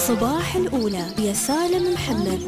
صباح الأولى يا سالم محمد.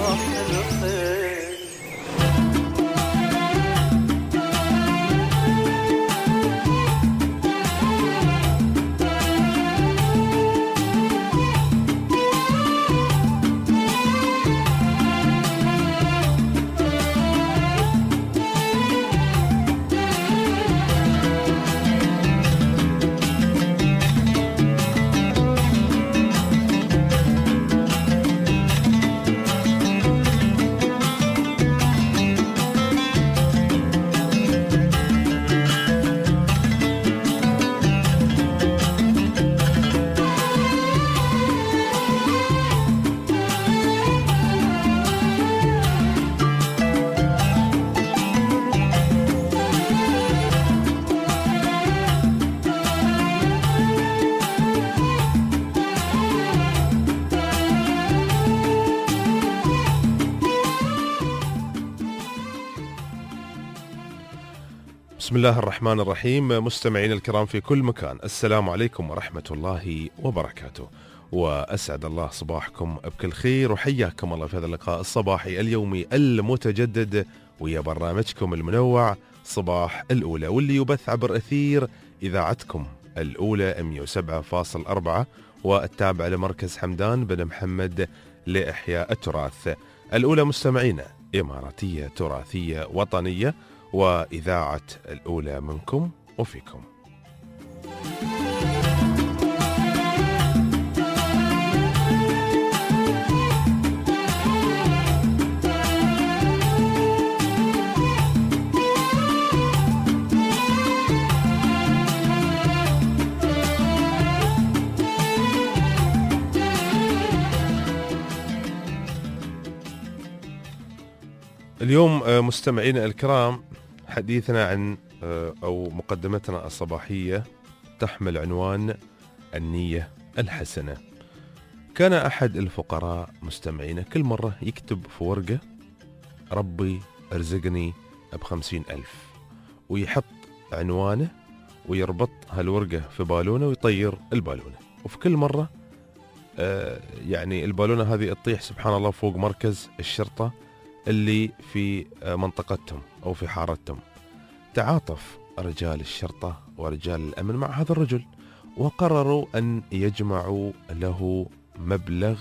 بسم الله الرحمن الرحيم. مستمعين الكرام في كل مكان، السلام عليكم ورحمة الله وبركاته، وأسعد الله صباحكم بكل خير، وحياكم الله في هذا اللقاء الصباحي اليومي المتجدد ويا برنامجكم المنوع صباح الأولى، واللي يبث عبر أثير إذاعتكم الأولى 107.4 والتابع لمركز حمدان بن محمد لإحياء التراث. الأولى مستمعين إماراتية تراثية وطنية، وإذاعة الأولى منكم وفيكم. اليوم مستمعين الكرام حديثنا عن أو مقدمتنا الصباحية تحمل عنوان النية الحسنة. كان أحد الفقراء مستمعين كل مرة يكتب في ورقة ربي ارزقني ب50,000، ويحط عنوانه ويربط هالورقة في بالونة ويطير البالونة، وفي كل مرة يعني البالونة هذه تطيح سبحان الله فوق مركز الشرطة اللي في منطقتهم أو في حارتهم. تعاطف رجال الشرطة ورجال الأمن مع هذا الرجل، وقرروا أن يجمعوا له مبلغ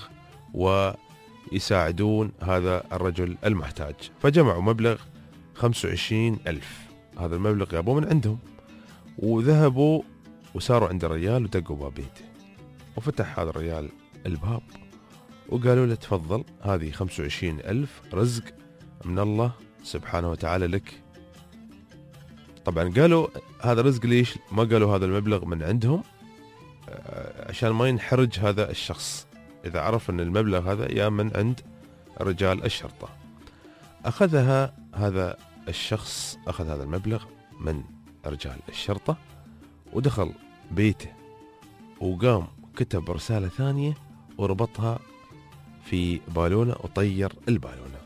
ويساعدون هذا الرجل المحتاج. فجمعوا مبلغ 25,000، هذا المبلغ جابوه من عندهم، وذهبوا وساروا عند الرجال ودقوا باب بيته، وفتح هذا الرجال الباب وقالوا له تفضل، هذه 25,000 رزق من الله سبحانه وتعالى لك. طبعا قالوا هذا رزق ليش؟ ما قالوا هذا المبلغ من عندهم عشان ما ينحرج هذا الشخص إذا عرف أن المبلغ هذا يا من عند رجال الشرطة. أخذها هذا الشخص، أخذ هذا المبلغ من رجال الشرطة ودخل بيته، وقام كتب رسالة ثانية وربطها في بالونة وطير البالونة.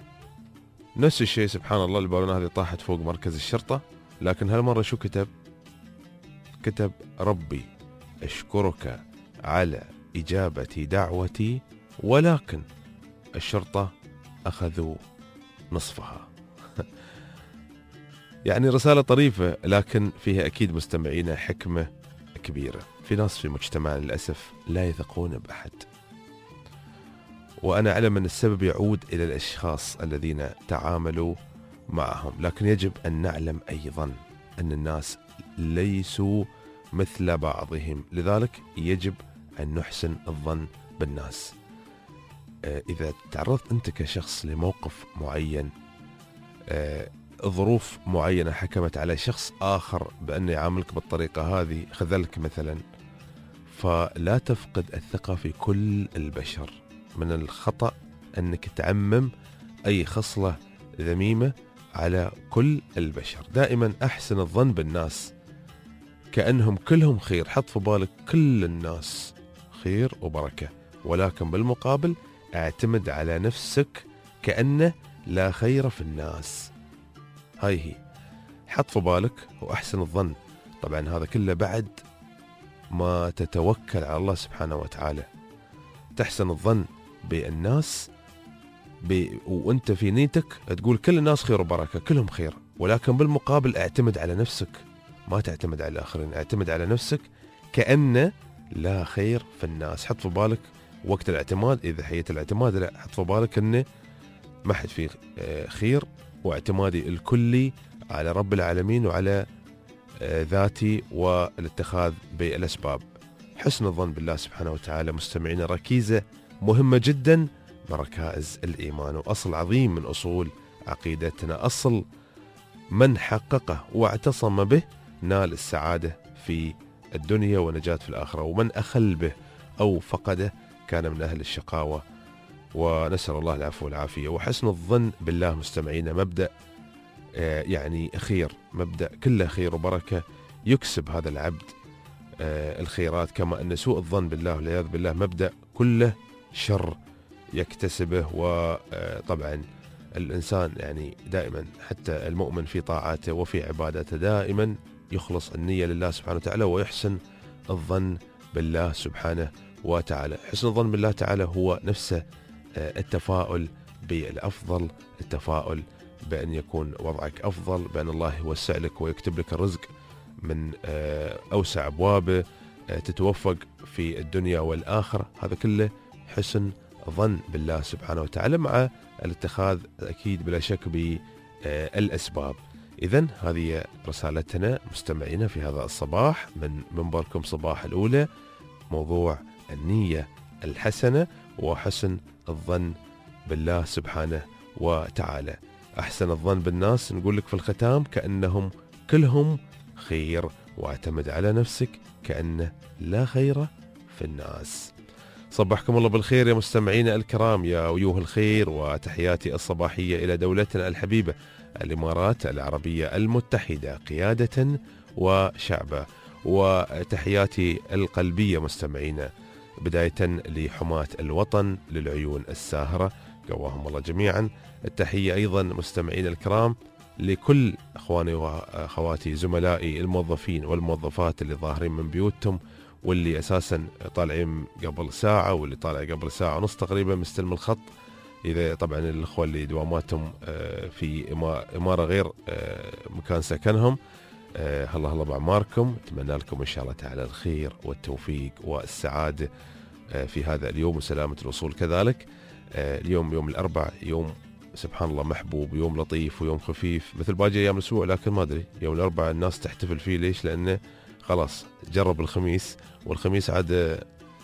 نفس الشيء سبحان الله، البالونة هذه طاحت فوق مركز الشرطة، لكن هالمرة شو كتب؟ كتب ربي أشكرك على إجابة دعوتي، ولكن الشرطة أخذوا نصفها. يعني رسالة طريفة، لكن فيها أكيد مستمعين حكمة كبيرة. في ناس في مجتمعنا للأسف لا يثقون بأحد، وأنا أعلم أن السبب يعود إلى الأشخاص الذين تعاملوا معهم، لكن يجب أن نعلم أيضا أن الناس ليسوا مثل بعضهم، لذلك يجب أن نحسن الظن بالناس. إذا تعرضت أنت كشخص لموقف معين، ظروف معينة حكمت على شخص آخر بأن يعاملك بالطريقة هذه، خذلك مثلا، فلا تفقد الثقة في كل البشر. من الخطأ أنك تعمم أي خصلة ذميمة على كل البشر. دائما أحسن الظن بالناس كأنهم كلهم خير، حط في بالك كل الناس خير وبركة، ولكن بالمقابل اعتمد على نفسك كأنه لا خير في الناس. هاي هي، حط في بالك وأحسن الظن. طبعا هذا كله بعد ما تتوكل على الله سبحانه وتعالى. تحسن الظن بالناس وانت في نيتك تقول كل الناس خير وبركة، كلهم خير، ولكن بالمقابل اعتمد على نفسك، ما تعتمد على الآخرين، اعتمد على نفسك كأن لا خير في الناس. حط في بالك وقت الاعتماد، إذا حية الاعتماد لا، حط في بالك أنه ما حد فيه خير، واعتمادي الكلي على رب العالمين وعلى ذاتي والاتخاذ بالأسباب. حسن الظن بالله سبحانه وتعالى مستمعين ركيزة مهمة جدا من ركائز الإيمان، وأصل عظيم من أصول عقيدتنا، أصل من حققه واعتصم به نال السعادة في الدنيا ونجاة في الآخرة، ومن أخل به أو فقده كان من أهل الشقاوة، ونسأل الله العفو والعافية. وحسن الظن بالله مستمعين مبدأ يعني خير، مبدأ كله خير وبركة، يكسب هذا العبد الخيرات، كما أن سوء الظن بالله والعياذ بالله مبدأ كله شر يكتسبه. وطبعا الإنسان يعني دائما حتى المؤمن في طاعاته وفي عبادته دائما يخلص النية لله سبحانه وتعالى ويحسن الظن بالله سبحانه وتعالى. حسن الظن بالله تعالى هو نفسه التفاؤل بالأفضل، التفاؤل بأن يكون وضعك أفضل، بأن الله يوسع لك ويكتب لك الرزق من أوسع أبوابه، تتوفق في الدنيا والآخرة. هذا كله حسن ظن بالله سبحانه وتعالى، مع الاتخاذ أكيد بلا شك بالأسباب. إذن هذه رسالتنا مستمعينا في هذا الصباح من منبركم صباح الأولى، موضوع النية الحسنة وحسن الظن بالله سبحانه وتعالى. أحسن الظن بالناس نقول لك في الختام كأنهم كلهم خير، واعتمد على نفسك كأنه لا خير في الناس. صبحكم الله بالخير يا مستمعينا الكرام، يا وجوه الخير، وتحياتي الصباحية إلى دولتنا الحبيبة الإمارات العربية المتحدة قيادة وشعبا، وتحياتي القلبية مستمعينا بداية لحماة الوطن للعيون الساهرة، قواهم الله جميعا. التحية أيضا مستمعين الكرام لكل أخواني وأخواتي زملائي الموظفين والموظفات اللي ظاهرين من بيوتهم، واللي أساسا طالعين قبل ساعة، واللي طالع قبل ساعة ونص تقريبا مستلم الخط. إذا طبعا الأخوة اللي دواماتهم في إمارة غير مكان سكنهم، الله بأعماركم، أتمنى لكم إن شاء الله تعالى الخير والتوفيق والسعادة في هذا اليوم وسلامة الوصول كذلك. اليوم يوم الأربعاء، يوم سبحان الله محبوب، يوم لطيف ويوم خفيف مثل باقي أيام الأسبوع، لكن ما أدري يوم الأربعاء الناس تحتفل فيه. ليش؟ لأنه خلاص جرب الخميس، والخميس عاد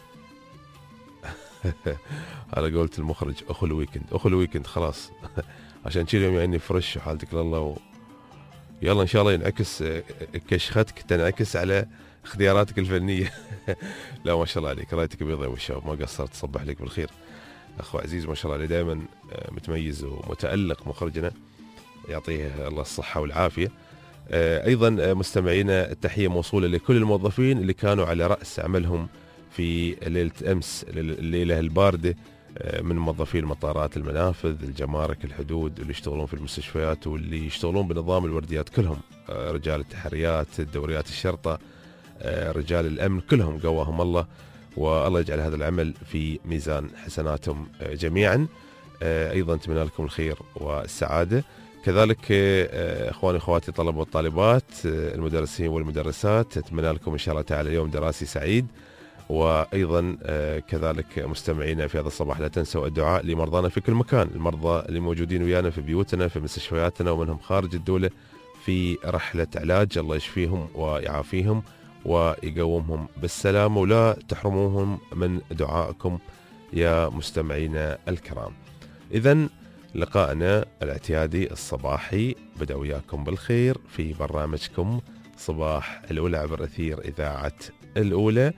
على قولة المخرج أخو الويكند خلاص عشان كذا يوم يعني فرش وحالتك لله يلا إن شاء الله ينعكس كشختك تنعكس على اختياراتك الفنية. لا ما شاء الله عليك، رايتك بيضة والشباب، ما قصرت. صبح لك بالخير أخو عزيز، ما شاء الله عليه دائما متميز ومتألق مخرجنا، يعطيه الله الصحة والعافية. أيضا مستمعينا التحية موصولة لكل الموظفين اللي كانوا على رأس عملهم في ليلة أمس، الليلة الباردة، من موظفي المطارات، المنافذ، الجمارك، الحدود، اللي يشتغلون في المستشفيات، واللي يشتغلون بنظام الورديات كلهم، رجال التحريات، دوريات الشرطة، رجال الأمن، كلهم قواهم الله، والله يجعل هذا العمل في ميزان حسناتهم جميعا. أيضا أتمنى لكم الخير والسعادة. كذلك اخواني واخواتي الطلبه والطالبات، المدرسين والمدرسات، اتمنى لكم ان شاء الله تعالى يوم دراسي سعيد. وايضا كذلك مستمعينا في هذا الصباح لا تنسوا الدعاء لمرضانا في كل مكان، المرضى اللي موجودين ويانا في بيوتنا في مستشفياتنا ومنهم خارج الدوله في رحله علاج، الله يشفيهم ويعافيهم ويقومهم بالسلامه، ولا تحرموهم من دعائكم يا مستمعينا الكرام. اذن لقاءنا الاعتيادي الصباحي بدأ وياكم بالخير في برنامجكم صباح الأولى عبر أثير إذاعة الأولى،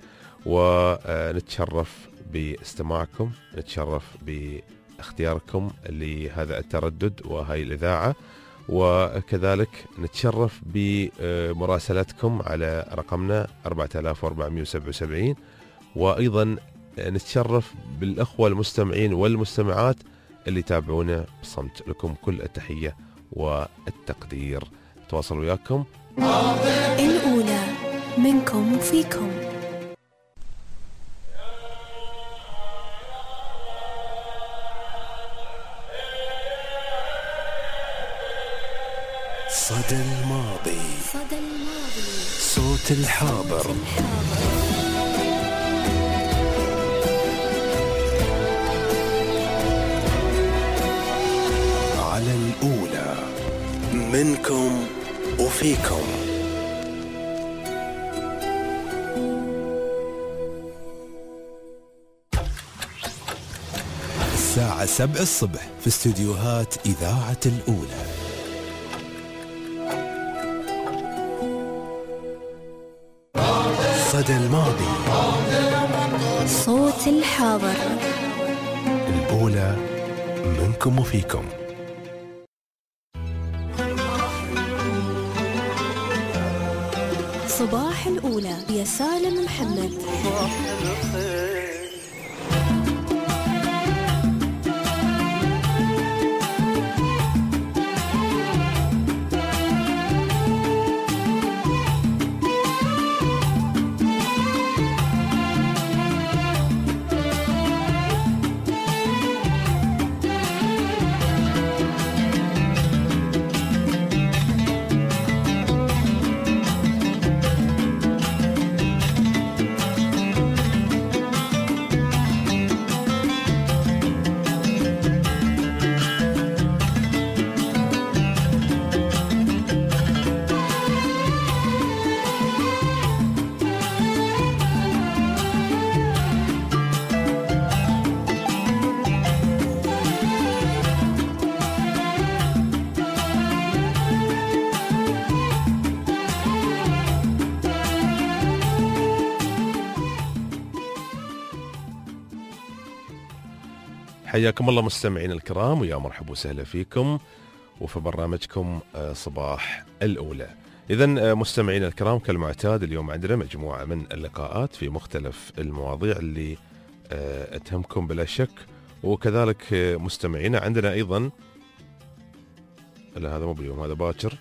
ونتشرف باستماعكم، نتشرف باختياركم لهذا التردد وهاي الإذاعة، وكذلك نتشرف بمراسلتكم على رقمنا 4477، وأيضا نتشرف بالأخوة المستمعين والمستمعات اللي يتابعونا بصمت. لكم كل التحية والتقدير. تواصل وياكم الأولى منكم وفيكم. صدى الماضي. صدى الماضي. صوت الحاضر. على الأولى، منكم وفيكم. الساعة 7 الصبح في استديوهات إذاعة الأولى. صدى الماضي. صوت الحاضر. الأولى، منكم وفيكم. صباح الأولى يا سالم محمد. حياكم الله مستمعين الكرام، ويا مرحبا وسهلا فيكم وفي برنامجكم صباح الأولى. إذن مستمعين الكرام، كالمعتاد اليوم عندنا مجموعة من اللقاءات في مختلف المواضيع اللي تهمكم بلا شك، وكذلك مستمعينا عندنا أيضا، لا هذا مو باليوم، هذا باكر،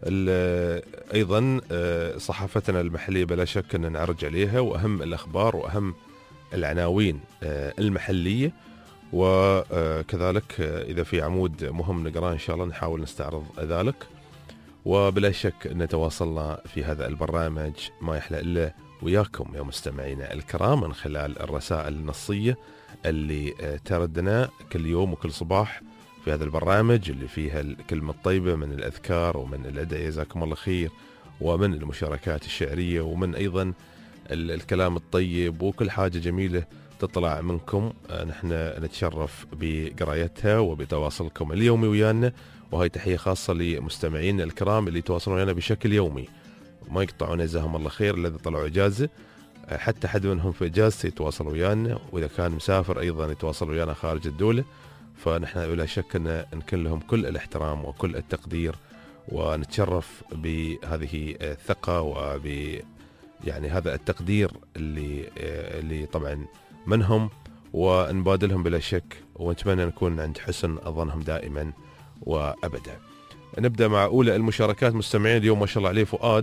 أيضا صحافتنا المحلية بلا شك أن نعرج عليها، وأهم الأخبار وأهم العناوين المحلية، وكذلك إذا في عمود مهم نقرأه إن شاء الله نحاول نستعرض ذلك. وبلا شك أن تواصلنا في هذا البرنامج ما يحلى إلا وياكم يا مستمعينا الكرام من خلال الرسائل النصية اللي تردنا كل يوم وكل صباح في هذا البرنامج، اللي فيها الكلمة الطيبة من الأذكار ومن الأدعية جزاكم الله خير، ومن المشاركات الشعرية، ومن أيضا الكلام الطيب، وكل حاجة جميلة تطلع منكم نحن نتشرف بقرايتها وبتواصلكم اليومي ويانا. وهي تحية خاصة لمستمعين الكرام اللي يتواصلون ويانا بشكل يومي وما يقطعون جزاهم الله خير الذي طلعوا إجازة، حتى حد منهم في إجازة يتواصلوا ويانا، وإذا كان مسافر أيضا يتواصلوا ويانا خارج الدولة. فنحن بلا شك أن نكن لهم كل الاحترام وكل التقدير، ونتشرف بهذه الثقة يعني هذا التقدير اللي طبعا منهم، ونبادلهم بلا شك، ونتمنى نكون عند حسن ظنهم دائما وأبدا. نبدأ مع أولى المشاركات مستمعين اليوم. ما شاء الله عليه فؤاد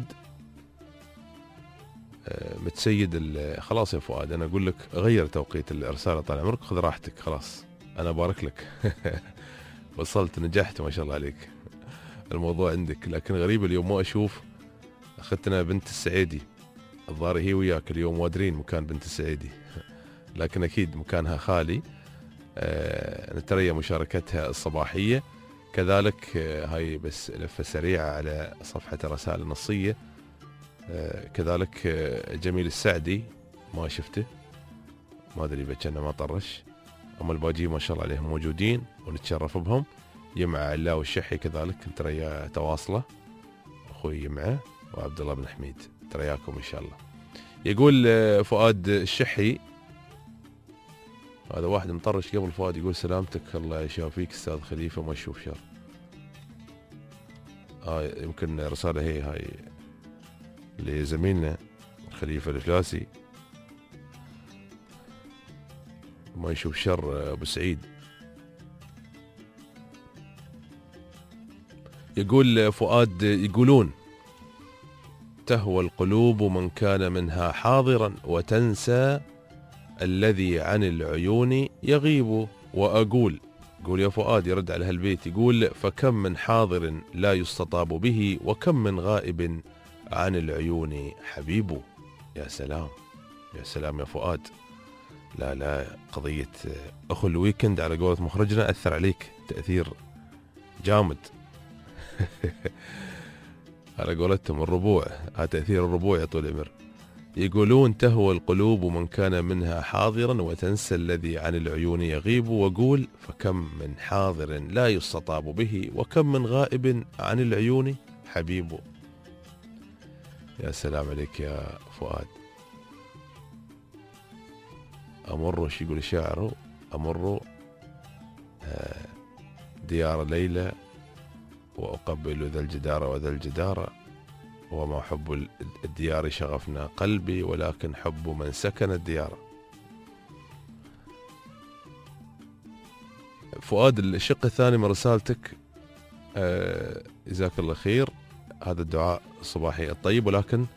متسيد خلاص يا فؤاد، أنا أقول لك غير توقيت الإرسال طال عمرك، خذ راحتك خلاص، أنا بارك لك. وصلت، نجحت ما شاء الله عليك، الموضوع عندك. لكن غريب اليوم ما أشوف أخذتنا بنت السعيدي، الظاهر هي وياك اليوم وادرين مكان بنت السعيدي، لكن أكيد مكانها خالي. نتريا مشاركتها الصباحية. كذلك هاي بس لفة سريعة على صفحة الرسائل النصية. كذلك جميل السعدي ما شفته، ما أدري بكنا ما طرش، أما الباجي ما شاء الله عليهم موجودين ونتشرف بهم. يمع علاوي الشحي كذلك نتريا تواصله، أخوي يمعه، وعبد الله بن حميد ترياكم إن شاء الله. يقول فؤاد الشحي، هذا واحد مطرش قبل فؤاد، يقول سلامتك الله يشافيك أستاذ خليفة ما يشوف شر. يمكن رسالة هاي لزميلنا خليفة الفلاسي ما يشوف شر أبو سعيد. يقول فؤاد، يقولون تهوى القلوب من كان منها حاضرا، وتنسى الذي عن العيون يغيب، وأقول يقول يا فؤاد يرد على هالبيت يقول فكم من حاضر لا يستطاب به وكم من غائب عن العيون حبيبه. يا سلام يا سلام يا فؤاد. لا قضية أخو الويكند على قولة مخرجنا أثر عليك تأثير جامد. على قولتهم الربوع، تأثير الربوع يا طول العمر. يقولون تهوى القلوب من كان منها حاضرا وتنسى الذي عن العيون يغيب، وقول فكم من حاضر لا يستطاب به وكم من غائب عن العيون حبيبه. يا سلام عليك يا فؤاد. أمر شو يقول الشاعر، أمر ديار ليلى وأقبل ذا الجدار وذا الجدار وما حب الديار شغفنا قلبي ولكن حب من سكن الديار. فؤاد الشق الثاني من رسالتك جزاك الله خير، هذا الدعاء الصباحي الطيب، ولكن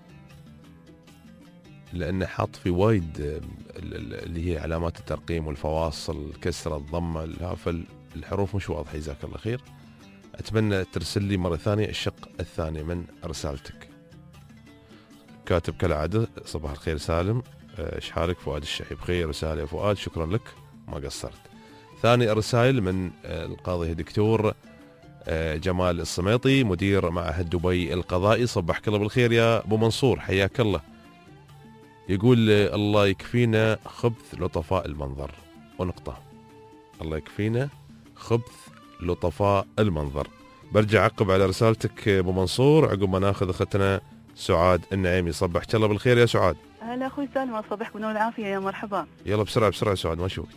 لأنه حاط في وايد اللي هي علامات الترقيم والفواصل الكسرة الضمة فالحروف مش واضحة. جزاك الله خير. أتمنى ترسل لي مرة ثانية الشق الثاني من رسالتك. كاتب كالعادة صباح الخير سالم، ايش حالك؟ فؤاد الشحي بخير. رسالة يا فؤاد شكرا لك ما قصرت. ثاني الرسائل من القاضي الدكتور جمال الصميطي مدير معهد دبي القضائي. صبحك الله بالخير يا أبو منصور حياك الله. يقول الله يكفينا خبث لطفاء المنظر ونقطة. الله يكفينا خبث لطفاء المنظر. برجع أعقب على رسالتك أبو منصور عقب ما ناخذ أختنا سعاد النعيمي. صبحك الله بالخير يا سعاد. هلا أخوي سالم، صبحك بنور العافية يا مرحبا. يلا بسرعة بسرعة سعاد ما شوفك.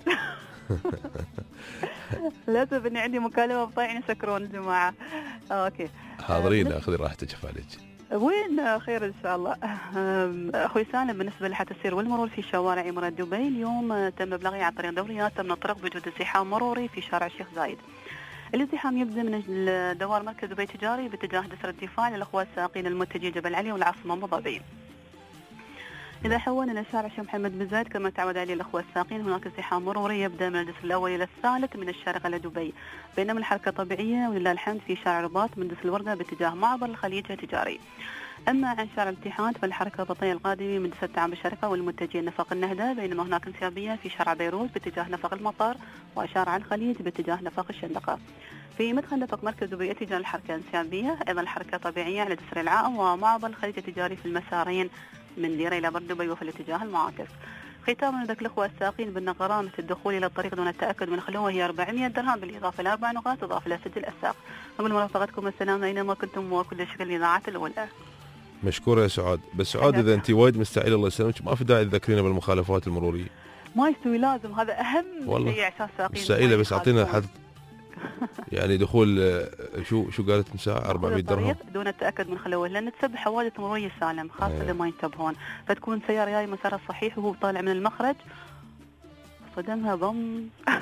للأسف إني عندي مكالمة بطيعني سكرون الجماعة. أوكي حاضرين لا خذي راحتك عليك. وين خير إن شاء الله. أخوي سالم، بالنسبة لحادث السير والمرور في شوارع إمارات دبي اليوم تم إبلاغي عن طريق دوريات من الطرق بوجود ازدحام مروري في شارع الشيخ زايد. الازدحام يبدأ من دوار مركز دبي التجاري باتجاه جسر الدفاع للأخوة السائقين المتجهين جبل علي والعاصمة أبو ظبي. إذا حولنا إلى شارع الشيخ محمد بن زايد كما تعود عليه الأخوة السائقين، هناك ازدحام مروري يبدأ من الجسر الأول إلى الثالث من الشارقة إلى دبي، بينما الحركة طبيعية ولله الحمد في شارع رباط من جسر الوردة باتجاه معبر الخليج التجاري. أما عن شارع الاتحاد فالحركة بطيئة القادمة من جسر تعب الشرقة والمتجهين نفق النهدة، بينما هناك انسيابية في شارع بيروت باتجاه نفق المطار وشارع الخليج باتجاه نفق الشندقة. في مدخل نفق مركز دبي اتجاه الحركة انسيابية، أيضا الحركة طبيعية على جسر العائم ومعبر الخليج التجاري في المسارين من ديرة إلى بر دبي وفي الاتجاه المعاكس. ختاما نذكر الأخوة السائقين بأن غرامة الدخول إلى الطريق دون التأكد من خلوه هي 400 درهم بالإضافة ل 4 نقاط إضافة إلى سجل السائق. أقول مرافقتكم السلامة أينما كنتم وكل شكل الإذاعة الأولى. مشكورة يا سعاد. بس سعاد إذا أنت وايد مستعجلة الله يسلمك ما في داعي تذكرينا بالمخالفات المرورية. ما يستوي، لازم هذا أهم شيء عشان السائقين. مستعجلة بس أعطينا حد يعني دخول شو قالت مساء 400 درهم دون التأكد من خلوه، لأن تسبب حوادث مرورية سالم خاصة إذا ما ينتبهون، فتكون سيارة جاي مسارها صحيح وهو طالع من المخرج صدمها بم.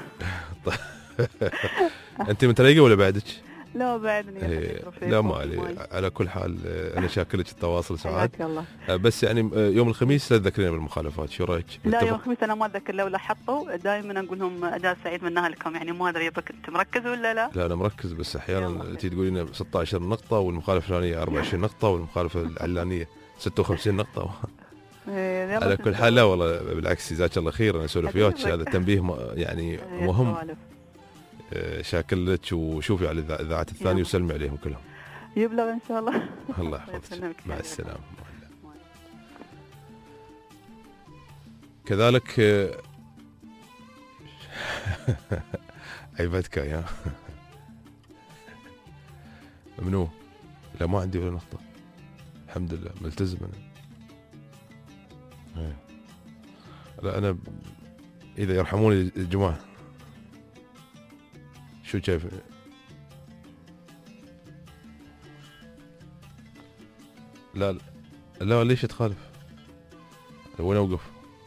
أنت متريقة ولا بعدك؟ لا بعدني. لا ما علي. على كل حال أنا شاكر لك التواصل سعاد. الله. بس يعني يوم الخميس لا تذكرين بالمخالفات، شو رايك؟ لا يوم الخميس أنا ما أتذكر لو لاحظتوا دائما أقول لهم أجازة سعيد منها لكم، يعني ما أدري يبقى أنت مركز ولا لا؟ لا أنا مركز، بس أحيانا أنت تقولين 16 نقطة والمخالفة الفلانية 24 نقطة والمخالفة العلانية 56 نقطة. على كل حال لا والله بالعكس جزاك الله خير، أنا أسولف وياك هذا تنبيه يعني مهم. شاكر لك وشوفي على الإذاعات الثانية وسلمي عليهم كلهم. يبلغ إن شاء الله. الله يحفظك. مع السلامة. كذلك عيبتك يا ممنوع. لا ما عندي ولا نقطة الحمد لله، ملتزم أنا. لا أنا إذا يرحموني الجماعة شو شايف؟ لا لا ليش تخالف؟ وين اوقف؟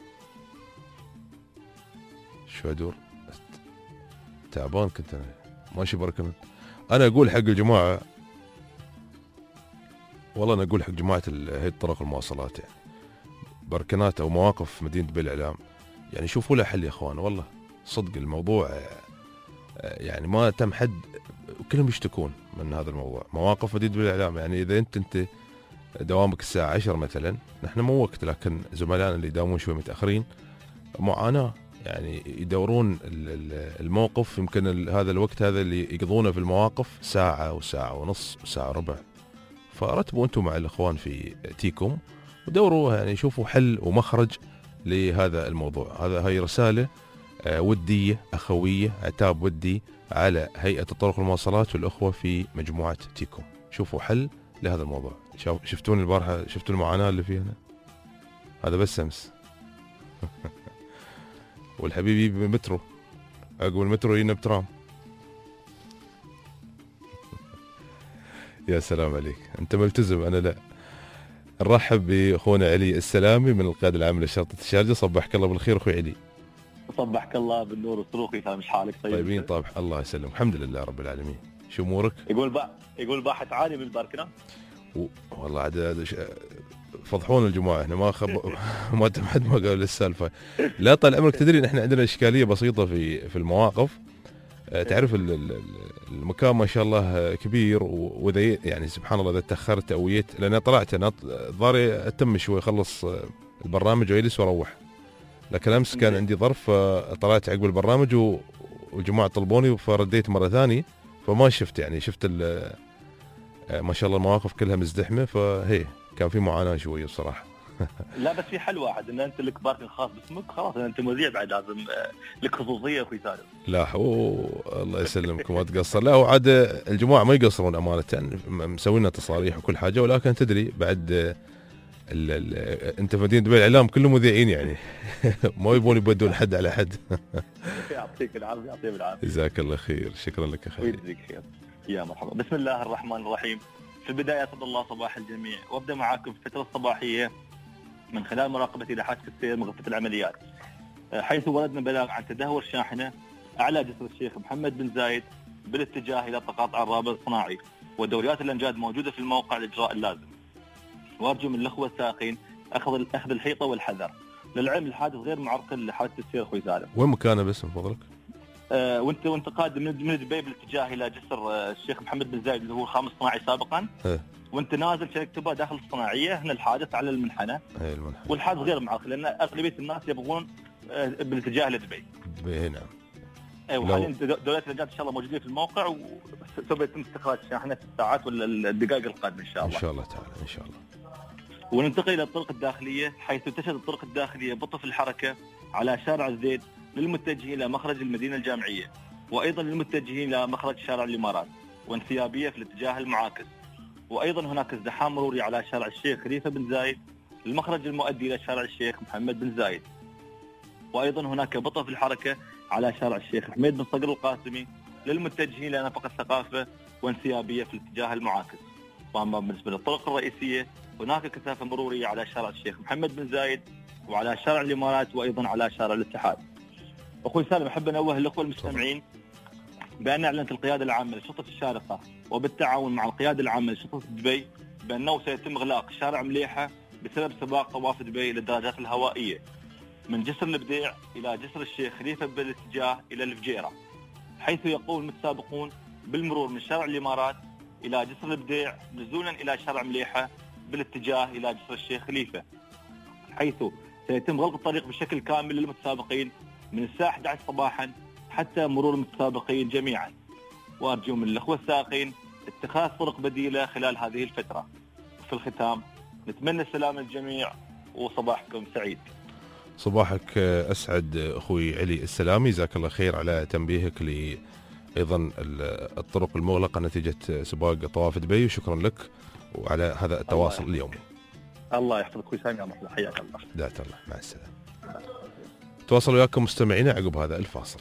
شو ادور؟ تعبان كنت انا ماشي بركنت. انا اقول حق الجماعه والله، انا اقول حق جماعه هي الطرق المواصلات يعني بركنات او مواقف مدينه دبي الاعلام، يعني شوفوا له حل يا اخوان والله صدق الموضوع يعني ما تم حد، كلهم يشتكون من هذا الموضوع. مواقف جديدة بالإعلام، يعني إذا أنت دوامك الساعة 10 مثلا، نحن مو وقت، لكن زملائنا اللي يداومون شوي متأخرين معاناة، يعني يدورون الموقف، يمكن هذا الوقت هذا اللي يقضونه في المواقف ساعة وساعة ونص وساعة وربع. فرتبوا أنتم مع الإخوان في تيكم ودوروا، يعني شوفوا حل ومخرج لهذا الموضوع. هاي رسالة ودية أخوية، عتاب ودي على هيئة الطرق والمواصلات والأخوة في مجموعة تيكم. شوفوا حل لهذا الموضوع. شفتون البارحة، شفتوا المعاناة اللي فيها هذا بس أمس. والحبيبي بمترو، عقب المترو يجينا بترام. يا سلام عليك، أنت ملتزم أنا لا. نرحب بأخونا علي السلامي من القيادة العامة لشرطة الشارجة. صبحك الله بالخير أخوي علي. صبحك الله بالنور والسرور. كيف مش حالك؟ طيبين طبعا، الله يسلم، الحمد لله رب العالمين. شو أمورك؟ يقول باحث عالي من باركنا. والله عاد فضحونا الجماعة، احنا ما تم حد ما قال السالفة. لا طال عمرك، تدري احنا عندنا إشكالية بسيطة في المواقف. تعرف المكان ما شاء الله كبير، واذا يعني سبحان الله اذا تاخرت او جيت، لان طلعت انا ضاري اتم شوي اخلص البرنامج واجلس واروح، لكن امس كان عندي ظرف طلعت عقب البرنامج والجماعه طلبوني فرديت مره ثانيه، فما شفت يعني شفت ما شاء الله المواقف كلها مزدحمه، فهي كان في معاناه شويه بصراحه. لا بس في حل واحد، ان انت لك باركن خاص باسمك، خلاص انت مذيع بعد لازم لك خصوصيه اخوي سالم. لا الله يسلمكم ما تقصر. لا وعاد الجماعه ما يقصرون امانه، يعني مسوي لنا تصاريح وكل حاجه، ولكن تدري بعد انت في مدينه دبي الاعلام كله مذيعين يعني. ما يبون يبدون حد على حد. يعطيك العافيه. يعطيك العافيه. جزاك الله خير، شكرا لك اخي. ويجزيك خير. يا مرحبا. بسم الله الرحمن الرحيم. في البدايه اسعد الله صباح الجميع، وابدا معاكم في الفتره الصباحيه من خلال مراقبتي لحادث السير من غرفة العمليات، حيث وردنا بلاغ عن تدهور شاحنة أعلى جسر الشيخ محمد بن زايد بالاتجاه إلى تقاطع الرابط الصناعي، ودوريات الأمجاد موجودة في الموقع لإجراء اللازم. وأرجو من الأخوة السائقين أخذ الحيطة والحذر. للعلم الحادث غير معرقل لحادث السير أخوي سالم. وين مكانه بس من فضلك؟ وانت قادم من دبي بالاتجاه إلى جسر الشيخ محمد بن زايد اللي هو الخامس الصناعي سابقا. وانت نازل تبغى داخل الصناعيه، هنا الحادث على المنحنى. والحادث غير معرقل لان اغلبيه الناس يبغون بالاتجاه لدبي. نعم. وحاليا دوريات الامجاد ان شاء الله موجودين في الموقع، وسوف يتم استخراج الشاحنه في الساعات ولا الدقائق القادمه ان شاء الله. ان شاء الله تعالى ان شاء الله. وننتقل الى الطرق الداخليه، حيث تشهد الطرق الداخليه بطء في الحركه على شارع الزيد للمتجهين الى مخرج المدينه الجامعيه، وايضا للمتجهين الى مخرج شارع الامارات، وانسيابيه في الاتجاه المعاكس. وايضا هناك ازدحام مروري على شارع الشيخ خليفه بن زايد المخرج المؤدي الى شارع الشيخ محمد بن زايد. وايضا هناك بطء في الحركه على شارع الشيخ حميد بن صقر القاسمي للمتجهين الى نفق الثقافه، وانسيابيه في الاتجاه المعاكس. واما بالنسبه للطرق الرئيسيه هناك كثافه مروريه على شارع الشيخ محمد بن زايد وعلى شارع الامارات وايضا على شارع الاتحاد. اخوي سالم، احب انوه الاخوه المستمعين بأن أعلنت القيادة العامة لشرطة الشارقة وبالتعاون مع القيادة العامة لشرطة دبي بأنه سيتم إغلاق شارع مليحة بسبب سباق طواف دبي للدراجات الهوائية من جسر البديع إلى جسر الشيخ خليفة بالاتجاه إلى الفجيرة، حيث يقوم المتسابقون بالمرور من شارع الإمارات إلى جسر البديع نزولا إلى شارع مليحة بالاتجاه إلى جسر الشيخ خليفة، حيث سيتم غلق الطريق بشكل كامل للمتسابقين من الساعة 11 صباحا حتى مرور المتسابقين جميعا. وأرجو من الأخوة السائقين اتخاذ طرق بديلة خلال هذه الفترة. وفي الختام نتمنى السلام للجميع وصباحكم سعيد. صباحك أسعد أخوي علي السلامي، جزاك الله خير على تنبيهك لي أيضا الطرق المغلقة نتيجة سباق طواف دبي، وشكرا لك وعلى هذا التواصل اليومي. الله يحفظك ويسلمك يا مرحبا، حياك الله. دعت الله، مع السلامة. تواصل وياكم مستمعينا عقب هذا الفاصل.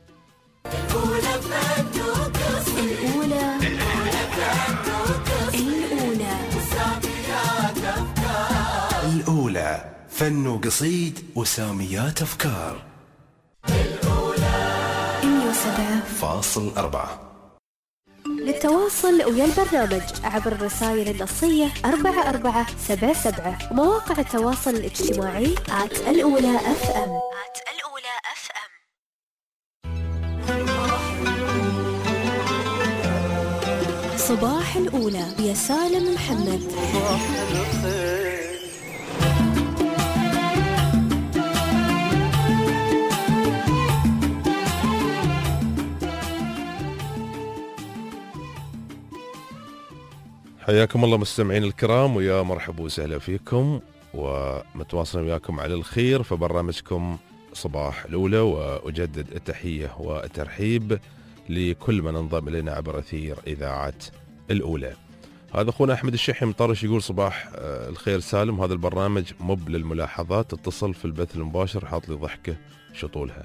الأولى فن قصيد وساميات أفكار. 107.4. للتواصل ويا البرنامج عبر الرسائل النصية 4477 ومواقع التواصل الاجتماعي @الأولى FM. صباح الأولى يا سالم محمد. حياكم الله مستمعين الكرام، ويا مرحبا وسهلا فيكم، ومتواصلين وياكم على الخير في برنامجكم صباح الأولى. وأجدد التحية والترحيب لكل من انضم إلينا عبر أثير إذاعة الأولى. هذا أخونا أحمد الشحي مطرش يقول صباح الخير سالم، هذا البرنامج مب للملاحظات، اتصل في البث المباشر حاط لي ضحكة شطولها.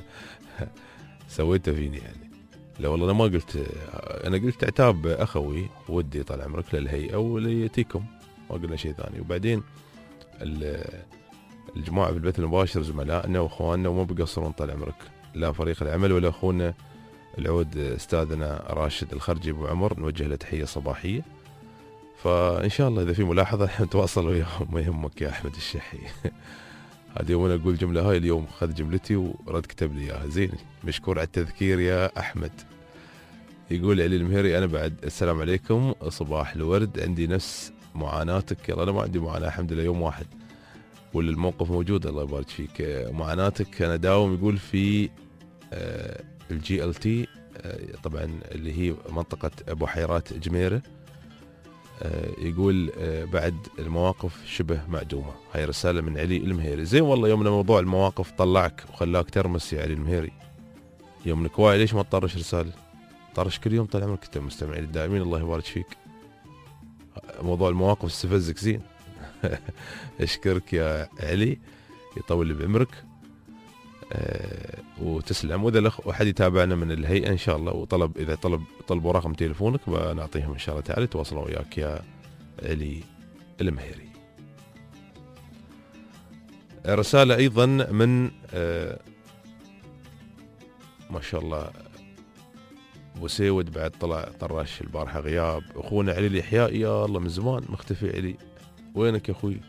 سويته فيني يعني. لا والله أنا ما قلت، أنا قلت عتاب أخوي ودي طال عمرك للهيئة وليتيكم، ما قلنا شيء ثاني. وبعدين الجماعة في البث المباشر زملائنا وأخواننا وما بيقصرون طال عمرك، لا فريق العمل ولا أخونا العود أستاذنا راشد الخرجي أبو عمر، نوجه له تحية صباحية. فإن شاء الله إذا في ملاحظة نتواصل وياهم، ما يهمك يا أحمد الشحي. هذا يوم أنا أقول جملة، هاي اليوم خذ جملتي ورد كتب لي إياها. زين، مشكور على التذكير يا أحمد. يقول علي المهيري أنا بعد السلام عليكم صباح الورد، عندي نفس معاناتك. يلا أنا ما عندي معاناة الحمد لله، يوم واحد ولا الموقف موجود الله يبارك فيك. معاناتك أنا داوم يقول في الجي ال تي طبعا اللي هي منطقة أبو حيرات جميرة. يقول بعد المواقف شبه معدومة. هاي رسالة من علي المهيري. زين والله يومنا موضوع المواقف طلعك وخلاك ترمس يا علي المهيري، يومك واعي، ليش ما تطرش رسالة؟ طرش كل يوم طال عمرك انت مستمعين الدائمين، الله يبارك فيك. موضوع المواقف استفزك زين. اشكرك يا علي، يطول بعمرك. وتسلم. واذا احد يتابعنا من الهيئه ان شاء الله وطلب، اذا طلبوا رقم تليفونك بنعطيهم ان شاء الله تعالى يتواصلوا وياك يا علي المهيري. رساله ايضا من ما شاء الله ابو سيود، بعد طلع طراش البارحه غياب اخونا علي اليحيائي. يا الله من زمان مختفي علي، وينك يا اخوي؟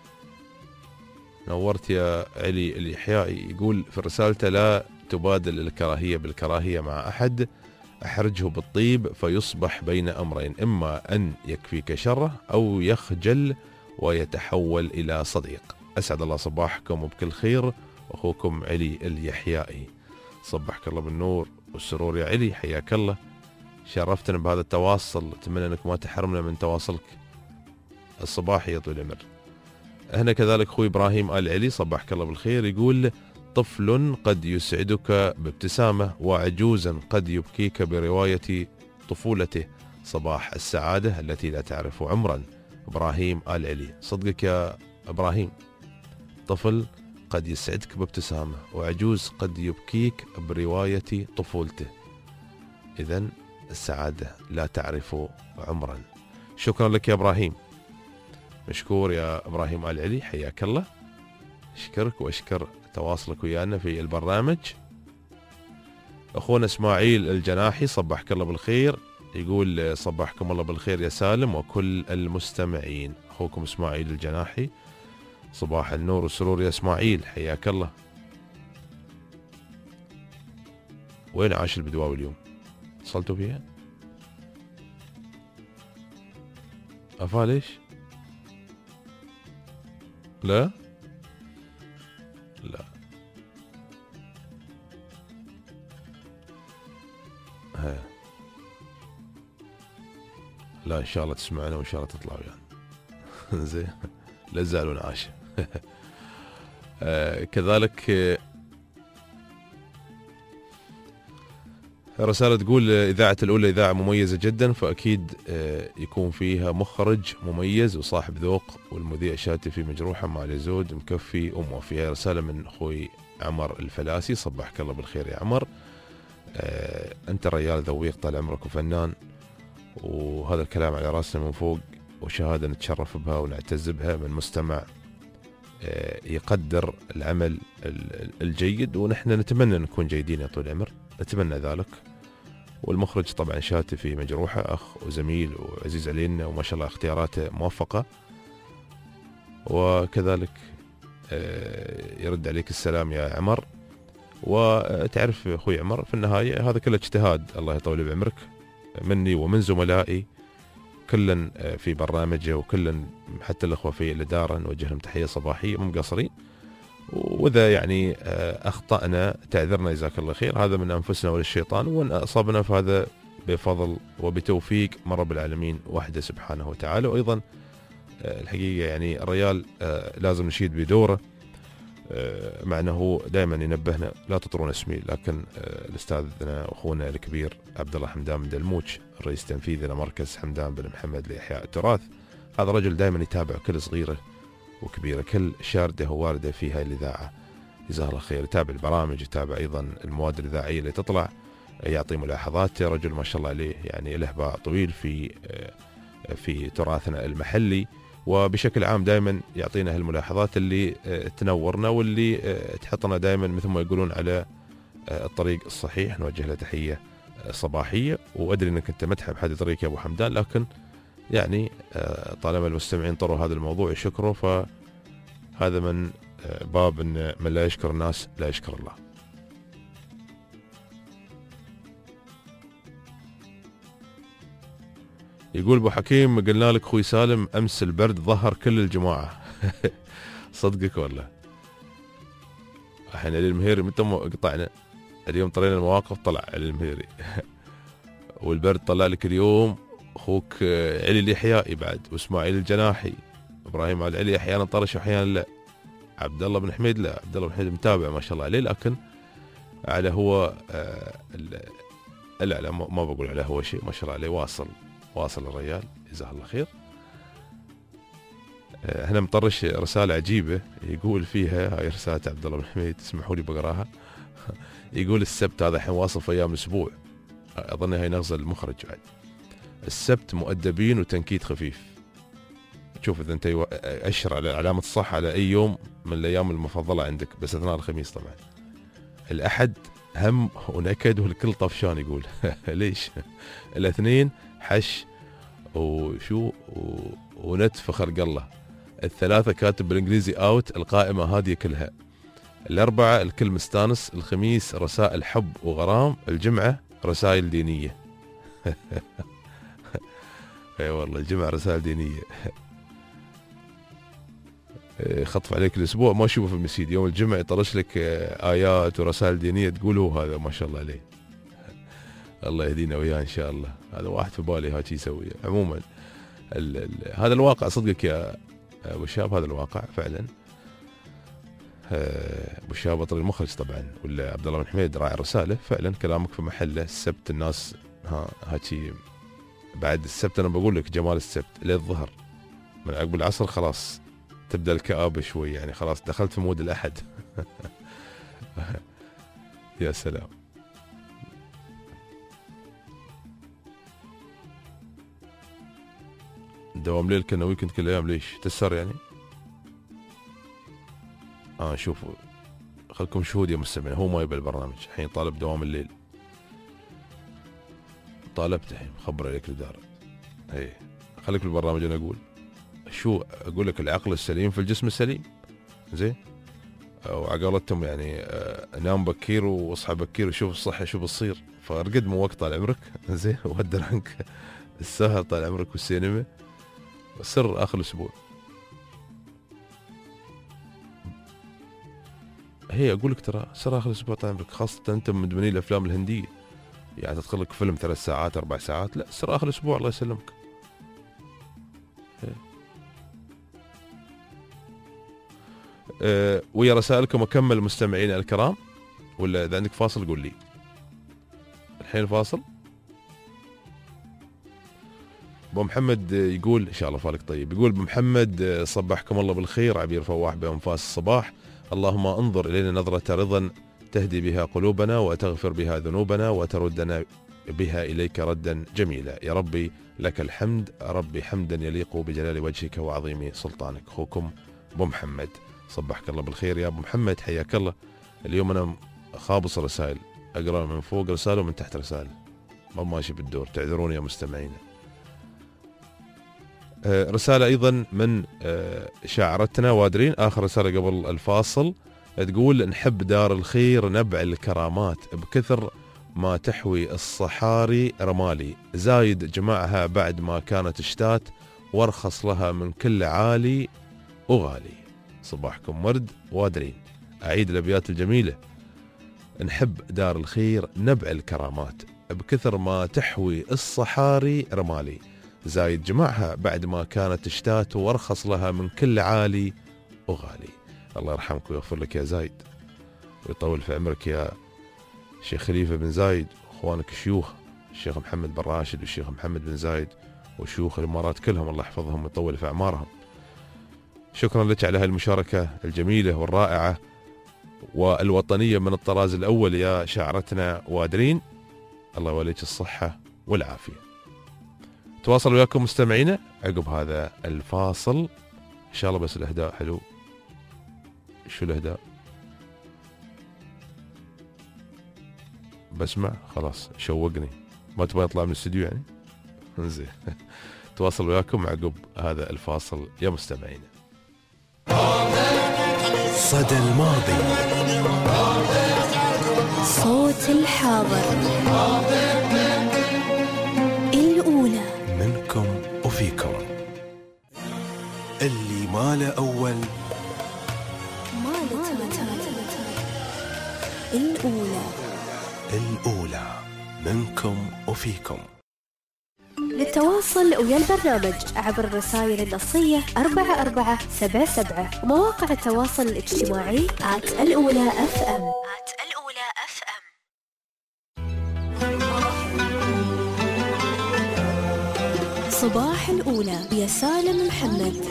نورت يا علي اليحيائي. يقول في رسالته لا تبادل الكراهية بالكراهية مع أحد، أحرجه بالطيب فيصبح بين أمرين، إما أن يكفيك شره أو يخجل ويتحول إلى صديق. أسعد الله صباحكم وبكل خير، أخوكم علي اليحيائي. صبحك الله بالنور والسرور يا علي، حياك الله، شرفتنا بهذا التواصل، أتمنى أنك ما تحرمنا من تواصلك الصباحي يا طويل العمر. هنا كذلك أخوي إبراهيم آل علي، صبحك الله بالخير. يقول طفل قد يسعدك بابتسامة، وعجوزا قد يبكيك برواية طفولته، صباح السعادة التي لا تعرف عمرا. إبراهيم آل علي، صدقك يا إبراهيم، طفل قد يسعدك بابتسامة، وعجوز قد يبكيك برواية طفولته، إذن السعادة لا تعرف عمرا. شكرا لك يا إبراهيم، مشكور يا إبراهيم آل علي، حياك الله. أشكرك وأشكر تواصلك ويانا في البرنامج. أخونا إسماعيل الجناحي، صبحك الله بالخير. يقول صبحكم الله بالخير يا سالم وكل المستمعين. أخوكم إسماعيل الجناحي، صباح النور والسرور يا إسماعيل، حياك الله. وين عاش البدواوي اليوم؟ اتصلتوا فيها؟ أفا ليش؟ لا لا لا ان شاء الله تسمعنا وان شاء الله تطلعوا يعني. زين، لا تزعلون عاشه. كذلك رسالة تقول إذاعة الأولى إذاعة مميزة جدا، فأكيد يكون فيها مخرج مميز وصاحب ذوق، والمذيع شاتي في مجروحة مع اليزود مكفي وموفي. هي رسالة من أخوي عمر الفلاسي، صبحك الله بالخير يا عمر. أنت رجال ذويق طال عمرك وفنان، وهذا الكلام على راسنا من فوق، وشهادة نتشرف بها ونعتز بها من مستمع يقدر العمل الجيد، ونحن نتمنى نكون جيدين يا طول العمر، نتمنى ذلك. والمخرج طبعا شاتي في مجروحة، أخ وزميل وعزيز علينا، وما شاء الله اختياراته موفقة. وكذلك يرد عليك السلام يا عمر. وتعرف أخوي عمر في النهاية هذا كله اجتهاد، الله يطول بعمرك، مني ومن زملائي كلا في برنامجه، وكلا حتى الأخوة في الإدارة نوجه لهم تحية صباحية، مو مقصرين. وإذا يعني أخطأنا تعذرنا جزاك الله خير، هذا من أنفسنا وللشيطان، وإن أصابنا فهذا بفضل وبتوفيق من رب العالمين وحده سبحانه وتعالى. وأيضا الحقيقة يعني الريال لازم نشيد بدوره، مع أنه دائما ينبهنا لا تطرون اسمي، لكن الأستاذنا وأخونا الكبير عبد الله حمدان بن دلموج الرئيس التنفيذي لمركز حمدان بن محمد لإحياء التراث، هذا رجل دائما يتابع كل صغيرة وكبيرة، كل شاردة وواردة في هاي الإذاعة، جزاه الله خير. يتابع البرامج، يتابع أيضا المواد الإذاعية اللي تطلع، يعطي ملاحظات. رجل ما شاء الله عليه يعني له باع طويل في تراثنا المحلي، وبشكل عام دائما يعطينا هالملاحظات اللي تنورنا واللي تحطنا دائما مثل ما يقولون على الطريق الصحيح. نوجه له تحية صباحية، وأدري أنك أنت ما تحب هذه الطريقة يا أبو حمدان، لكن يعني طالما المستمعين طروا هذا الموضوع يشكره، فهذا من باب أن من لا يشكر الناس لا يشكر الله. يقول أبو حكيم قلنا لك أخوي سالم أمس البرد ظهر كل الجماعة. صدقك والله. الحين علي المهيري متى قطعنا اليوم، طلعنا المواقف طلع علي المهيري. والبرد طلع لك اليوم أخوك علي اليحيائي بعد، وإسماعيل الجناحي، إبراهيم علي أحيانا طرش وأحيانا لا، عبد الله بن حميد لا، عبد الله بن حميد متابع ما شاء الله عليه، لكن على هو لا ما بقول عليه هو شيء، ما شاء الله عليه واصل الرجال جزاه الله خير. هنا مطرش رسالة عجيبة يقول فيها، هاي رسالة عبد الله بن حميد اسمحوا لي بقراها. يقول السبت هذا الحين واصل في أيام الأسبوع، أظن هاي نغزة المخرج بعد. السبت مؤدبين وتنكيد خفيف. شوف إذا أنت أشر على علامة الصح على أي يوم من الأيام المفضلة عندك، بس أثناء الخميس طبعا. الأحد هم ونكد والكل طفشان يقول. ليش؟ الاثنين حش وشو ونتف خرق الله. الثلاثة كاتب بالإنجليزي أوت، القائمة هادية كلها. الأربعة الكل مستانس. الخميس رسائل حب وغرام. الجمعة رسائل دينية. اي والله الجمعة رسائل دينية. خطف عليك الأسبوع ما أشوفه في المسجد، يوم الجمعة يطرش لك آيات ورسائل دينية تقول هو هذا ما شاء الله عليه. الله يهدينا وياه إن شاء الله. هذا واحد في بالي هاتي يسوي. عموما هذا الواقع صدقك يا أبو الشاب، هذا الواقع فعلا. أبو الشاب بطل المخرج طبعا، ولا عبد الله بن حميد راعي الرسالة، فعلا كلامك في محله. السبت الناس هاتي بعد السبت، أنا بقول لك جمال السبت للظهر، من عقب العصر خلاص تبدأ الكآبة شوي، يعني خلاص دخلت في مود الأحد. يا سلام. دوام ليل كنا ويكند كل ايام، ليش تسر يعني؟ شوفوا خلكم شهود يا مستمعين، هو ما يبي البرنامج الحين طالب دوام الليل. طالبت الحين خبر عليك الإدارة. اي خليك بالبرنامج. انا اقول لك العقل السليم في الجسم السليم، زين؟ وعقلتهم يعني نام بكير واصحى بكير وشوف الصحة شو بتصير، فارقد من وقت طال عمرك، زين؟ وهدر عنك السهر طال عمرك والسينما. سر اخر الاسبوع هي اقول لك ترى سر اخر الاسبوع طال عمرك، خاصة انت مدمنين الافلام الهندية، يعني تدخل لك فيلم 3 ساعات 4 ساعات، لا سر اخر الاسبوع الله يسلمك. ويا رسائلكم اكمل مستمعين الكرام، ولا اذا عندك فاصل قول لي. الحين فاصل. ابو محمد يقول ان شاء الله فالك طيب، يقول ابو محمد صبحكم الله بالخير، عبير فواح بانفاس الصباح. اللهم انظر الينا نظرة رضا تهدي بها قلوبنا وتغفر بها ذنوبنا وتردنا بها اليك ردا جميلا، يا ربي لك الحمد ربي حمدا يليق بجلال وجهك وعظيم سلطانك. اخوكم ابو محمد، صبحك الله بالخير يا ابو محمد، حياك الله. اليوم انا خابص رسائل، اقرا من فوق رساله ومن تحت رساله، ما ماشي بالدور، تعذروني يا مستمعين. رسالة أيضا من شاعرتنا وادرين، آخر رسالة قبل الفاصل، تقول نحب دار الخير نبع الكرامات بكثر ما تحوي الصحاري رمالي، زايد جمعها بعد ما كانت اشتات، وارخص لها من كل عالي وغالي. صباحكم ورد وادرين. أعيد الأبيات الجميلة: نحب دار الخير نبع الكرامات، بكثر ما تحوي الصحاري رمالي، زايد جمعها بعد ما كانت اشتات، وارخص لها من كل عالي وغالي. الله يرحمك ويغفر لك يا زايد، ويطول في عمرك يا شيخ خليفة بن زايد، واخوانك الشيوخ الشيخ محمد بن راشد والشيخ محمد بن زايد وشيوخ الامارات كلهم، الله يحفظهم ويطول في اعمارهم. شكرا لك على هالمشاركة الجميلة والرائعة والوطنية من الطراز الأول يا شاعرتنا وادرين. الله يوليك الصحة والعافية. تواصل وياكم مستمعينا عقب هذا الفاصل إن شاء الله. بس الإهداء حلو. شو الإهداء؟ بسمع خلاص شوقني، ما تبغى يطلع من الاستديو يعني؟ زين. تواصل وياكم عقب هذا الفاصل يا مستمعينا. صدى الماضي، صوت الحاضر، الأولى، منكم وفيكم، اللي ما له أول ما الأولى، الأولى منكم وفيكم. للتواصل ويا البرنامج عبر الرسائل النصية 4477 ومواقع التواصل الاجتماعي @الأولى FM. صباح الأولى يا سالم محمد.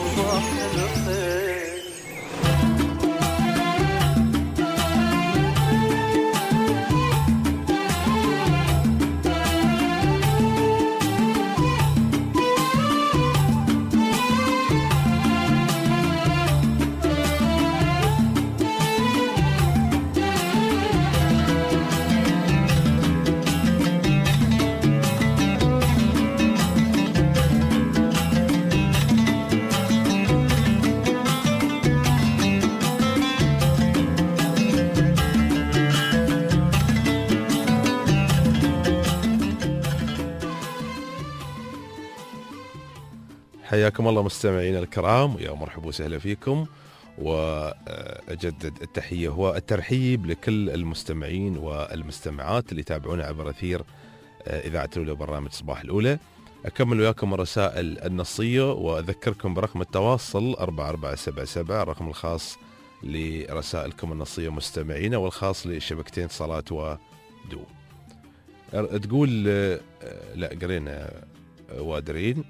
حياكم الله مستمعينا الكرام، ويا مرحبا وسهلا فيكم، وأجدد التحية والترحيب لكل المستمعين والمستمعات اللي يتابعونا عبر أثير إذاعة الأولى برنامج صباح الأولى. أكمل وياكم الرسائل النصية وأذكركم برقم التواصل 4477 الرقم الخاص لرسائلكم النصية مستمعينا، والخاص لشبكتين اتصالات ودو. تقول لا قرينا وادرين.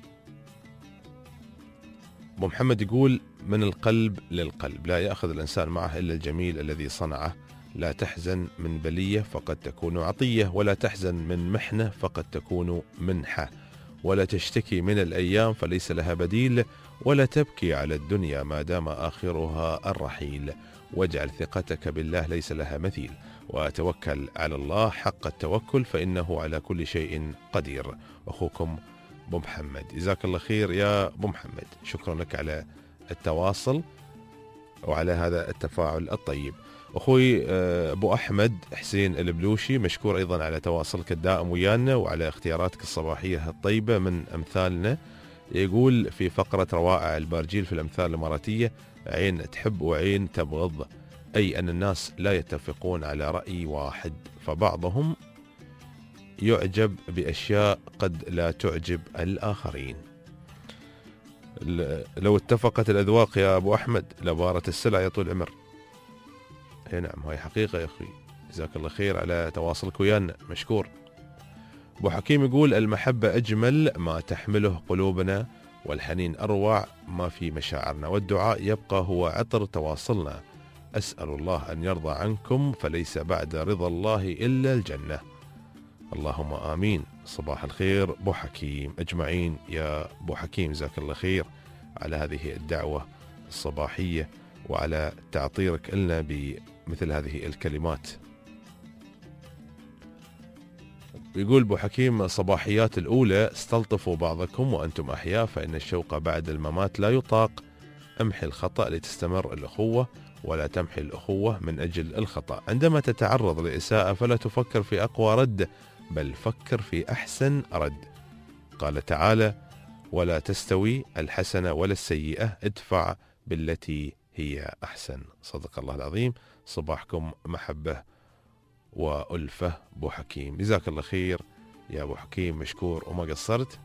أبو محمد يقول: من القلب للقلب، لا يأخذ الإنسان معه إلا الجميل الذي صنعه، لا تحزن من بلية فقد تكون عطية، ولا تحزن من محنة فقد تكون منحة، ولا تشتكي من الأيام فليس لها بديل، ولا تبكي على الدنيا ما دام آخرها الرحيل، واجعل ثقتك بالله ليس لها مثيل، وتوكل على الله حق التوكل فإنه على كل شيء قدير. أخوكم أبو محمد. جزاك الله خير يا أبو محمد، شكرا لك على التواصل وعلى هذا التفاعل الطيب. أخوي أبو أحمد حسين البلوشي، مشكور أيضا على تواصلك الدائم ويانا وعلى اختياراتك الصباحية الطيبة من أمثالنا. يقول في فقرة روائع البارجيل في الأمثال الإماراتية: عين تحب وعين تبغض، أي أن الناس لا يتفقون على رأي واحد، فبعضهم يعجب بأشياء قد لا تعجب الآخرين. لو اتفقت الأذواق يا أبو أحمد لبارت السلع يا طول العمر. اي نعم، هاي حقيقة يا أخي. جزاك الله خير على تواصلك ويانا، مشكور. أبو حكيم يقول: المحبة أجمل ما تحمله قلوبنا، والحنين أروع ما في مشاعرنا، والدعاء يبقى هو عطر تواصلنا، أسأل الله أن يرضى عنكم فليس بعد رضا الله إلا الجنة. اللهم آمين. صباح الخير أبو حكيم أجمعين يا أبو حكيم، جزاك الله خير على هذه الدعوة الصباحية وعلى تعطيرك لنا بمثل هذه الكلمات. يقول أبو حكيم: صباحيات الأولى، استلطفوا بعضكم وأنتم أحياء، فإن الشوق بعد الممات لا يطاق، امحي الخطأ لتستمر الأخوة، ولا تمحي الأخوة من أجل الخطأ. عندما تتعرض لإساءة فلا تفكر في أقوى رد، بل فكر في أحسن رد. قال تعالى: ولا تستوي الحسنة ولا السيئة، ادفع بالتي هي أحسن. صدق الله العظيم. صباحكم محبة وألفة أبو حكيم. جزاك الله خير يا أبو حكيم، مشكور وما قصرت.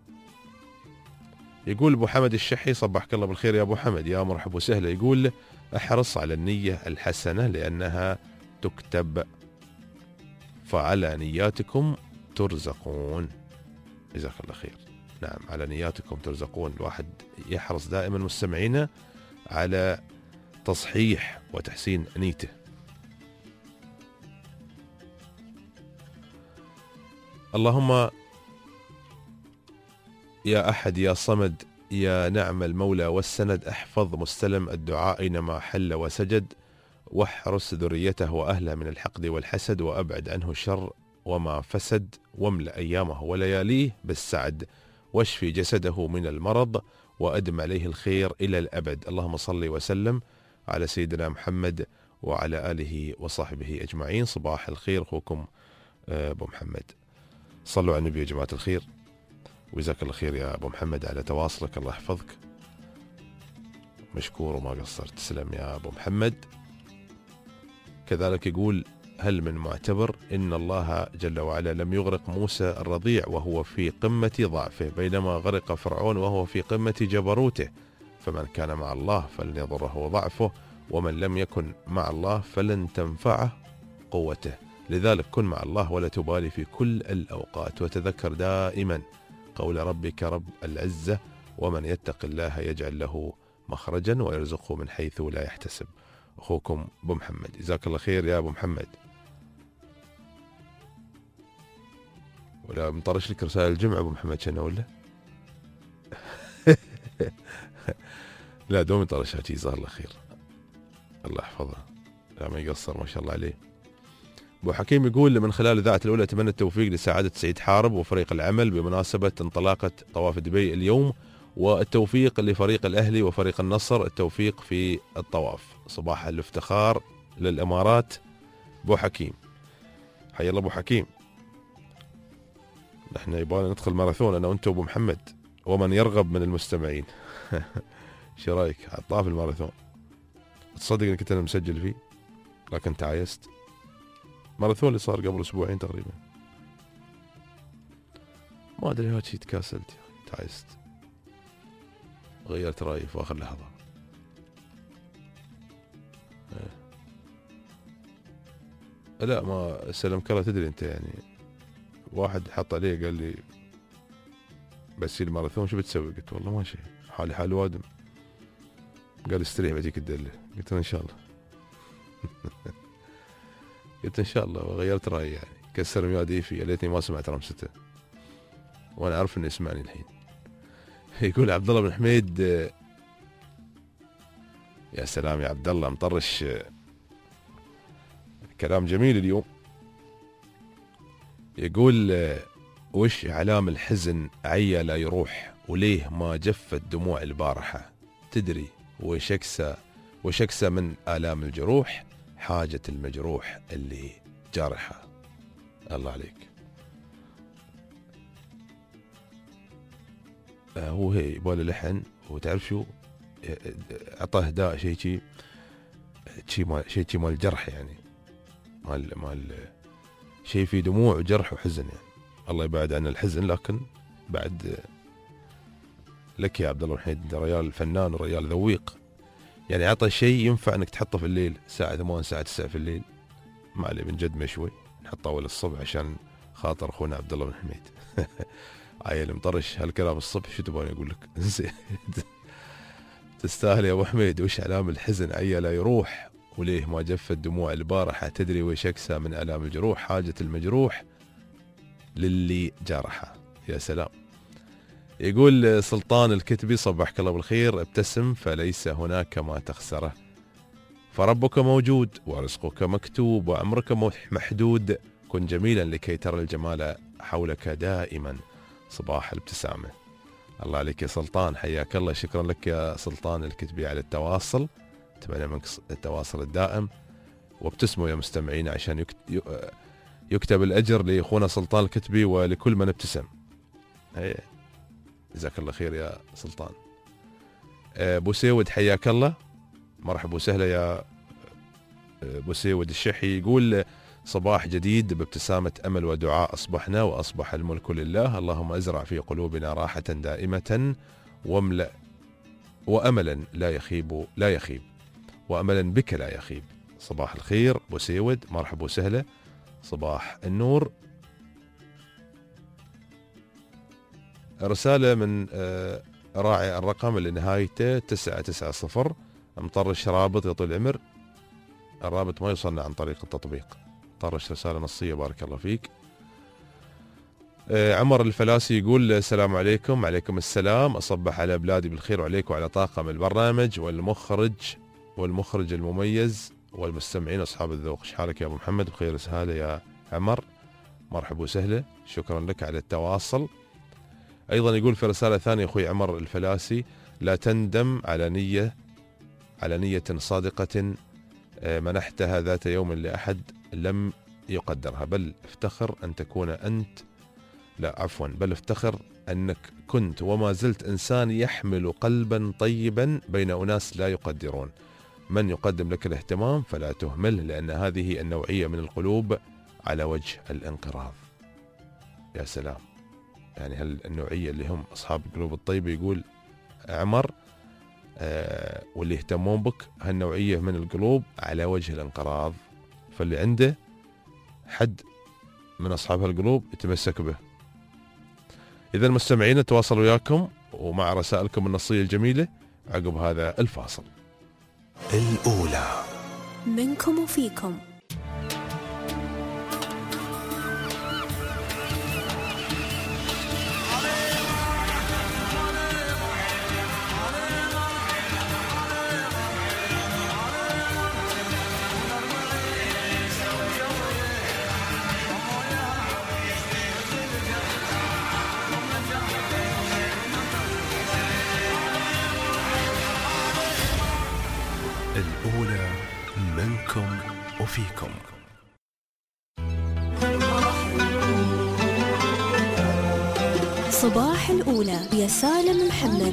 يقول أبو حمد الشحي: صبحك الله بالخير يا أبو حمد. يا مرحبا وسهلا. يقول: احرص على النية الحسنة لأنها تكتب، فعلى نياتكم ترزقون. جزاك الله خير. نعم، على نياتكم ترزقون. الواحد يحرص دائما مستمعينا على تصحيح وتحسين نيته. اللهم يا أحد يا صمد يا نعم المولى والسند، احفظ مستلم الدعاء أينما حل وسجد، واحرس ذريته وأهله من الحقد والحسد، وأبعد عنه الشر وما فسد، واملأ أيامه ولياليه بالسعد، واشفي جسده من المرض، وأدم عليه الخير إلى الأبد. اللهم صل وسلم على سيدنا محمد وعلى آله وصحبه أجمعين. صباح الخير، أخوكم أبو محمد. صلوا على النبي يا جماعة الخير. وجزاك الله خير يا أبو محمد على تواصلك، الله يحفظك، مشكور وما قصرت. تسلم يا أبو محمد. كذلك يقول: هل من معتبر إن الله جل وعلا لم يغرق موسى الرضيع وهو في قمة ضعفه، بينما غرق فرعون وهو في قمة جبروته، فمن كان مع الله فلن يضره ضعفه، ومن لم يكن مع الله فلن تنفعه قوته. لذلك كن مع الله ولا تبالي في كل الأوقات، وتذكر دائما قول ربك رب العزة: ومن يتق الله يجعل له مخرجا ويرزقه من حيث لا يحتسب. أخوكم أبو محمد. جزاك الله خير يا أبو محمد. ولا مطرش لك رسائل الجمعة أبو محمد شنو ولا؟ لا دوم يطرشها، جزاه الله خير، الله يحفظه، لا ما يقصر ما شاء الله عليه. أبو حكيم يقول: من خلال إذاعة الأولى أتمنى التوفيق لسعادة سعيد حارب وفريق العمل بمناسبة انطلاقة طواف دبي اليوم، والتوفيق لفريق الأهلي وفريق النصر، التوفيق في الطواف. صباح الافتخار للإمارات. أبو حكيم حي الله أبو حكيم. نحن يبغانا ندخل ماراثون أنا وأنت أبو محمد ومن يرغب من المستمعين. شو رايك على طاف الماراثون؟ تصدق إني كنت أنا مسجل فيه لكن تعايست. ماراثون اللي صار قبل أسبوعين تقريبا، ما أدري هاتشي تكاسلت تعايست، غيرت رأيي في آخر لحظة. لا ما سلم كلا، تدري أنت يعني واحد حط عليه قال لي بس الماراثون شو بتسوي؟ قلت والله ما شيء، حالي حال وادم. قال استريح بجيك الدلة. قلت إن شاء الله. قلت إن شاء الله، وغيرت رأيي يعني. كسر ميادي فيه، ليتني ما سمعت رمسته وأنا أعرف إنه يسمعني الحين. يقول عبد الله بن حميد: يا سلام يا عبد الله، مطرش كلام جميل اليوم. يقول: وش علام الحزن عيا لا يروح، وليه ما جفت دموع البارحة، تدري وش أكسى من آلام الجروح، حاجة المجروح اللي جارحة. الله عليك. هو هي يبغى لحن، وتعرف شو عطاه اهداء شيء مال الجرح يعني، مال شيء في دموع وجرح وحزن يعني. الله يبعد عنا الحزن، لكن بعد لك يا عبد الله الحميد ريال فنان وريال ذويق يعني. عطى شيء ينفع انك تحطه في الليل الساعة 8 الساعة 9 في الليل، ما عليه بنجد شوي نحطه اول الصبح عشان خاطر اخونا عبد الله بن حميد. عيل مطرش هالكلام الصبح، شو تبغاني اقول لك؟ تستاهل يا ابو حميد. وش علام الحزن عيا لا يروح، وليه ما جفت دموع البارحة، تدري وش أكسى من آلام الجروح، حاجة المجروح للي جرحه. يا سلام. يقول سلطان الكتبي: صبحك الله بالخير، ابتسم فليس هناك ما تخسره، فربك موجود ورزقك مكتوب وعمرك محدود، كن جميلا لكي ترى الجمال حولك دائما. صباح الابتسامة. الله عليك يا سلطان، حياك الله. شكرا لك يا سلطان الكتبي على التواصل، نتمنى منك التواصل الدائم، وابتسموا يا مستمعين عشان يكتب الأجر لأخونا سلطان الكتبي ولكل من ابتسم. جزاك الله خير يا سلطان. أبو سيود حياك الله، مرحبا وسهلا يا أبو سيود الشحي. يقول صباح جديد بابتسامة أمل ودعاء أصبحنا وأصبح الملك لله، اللهم أزرع في قلوبنا راحة دائمة واملأ وأملا لا يخيب وأملا بك لا يخيب. صباح الخير أبو سيود، مرحبا وسهلا، صباح النور. رسالة من راعي الرقم اللي نهايته 990، مطرش رابط يا طويل العمر، الرابط ما يوصلنا عن طريق التطبيق، طرش رسالة نصية بارك الله فيك. عمر الفلاسي يقول السلام عليكم. عليكم السلام، أصبح على بلادي بالخير وعليك وعلى طاقم البرنامج والمخرج المميز والمستمعين أصحاب الذوق. شحالك يا أبو محمد؟ بخير سهالة يا عمر، مرحبا وسهلا، شكرا لك على التواصل. أيضا يقول في رسالة ثانية أخوي عمر الفلاسي، لا تندم على نية صادقة منحتها ذات يوم لأحد لم يقدرها، بل افتخر أنك كنت وما زلت إنسان يحمل قلبا طيبا بين أناس لا يقدرون. من يقدم لك الاهتمام فلا تهمله، لأن هذه النوعية من القلوب على وجه الانقراض. يا سلام، يعني هالنوعية اللي هم أصحاب القلوب الطيبة يقول عمر، واللي يهتمون بك هالنوعية من القلوب على وجه الانقراض، فاللي عنده حد من أصحاب هالقلوب يتمسك به. إذا المستمعين نتواصل وياكم ومع رسائلكم النصية الجميلة عقب هذا الفاصل. الأولى منكم وفيكم. الأولى منكم وفيكم. صباح الأولى يا سالم محمد.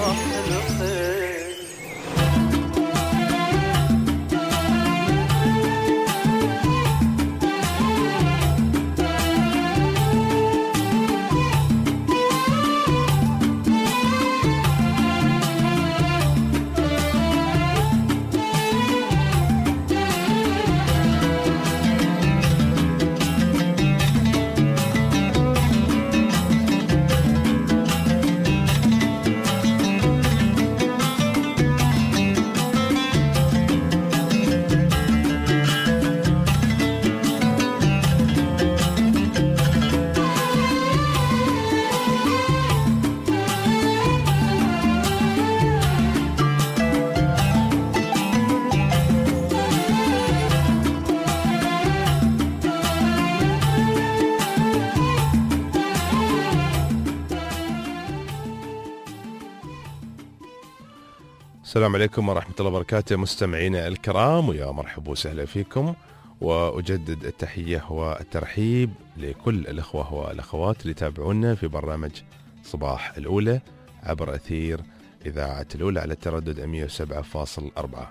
السلام عليكم ورحمة الله وبركاته مستمعينا الكرام، ويا مرحبا وسهلا فيكم، وأجدد التحية والترحيب لكل الأخوة والأخوات اللي يتابعونا في برنامج صباح الأولى عبر أثير إذاعة الأولى على التردد 107.4.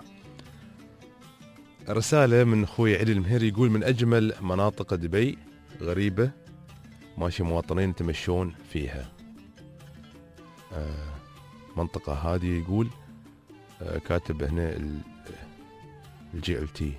رسالة من أخوي علي المهيري يقول من أجمل مناطق دبي غريبة ماشي مواطنين يتمشون فيها. منطقة هذه يقول كاتب هنا الجي ال تي.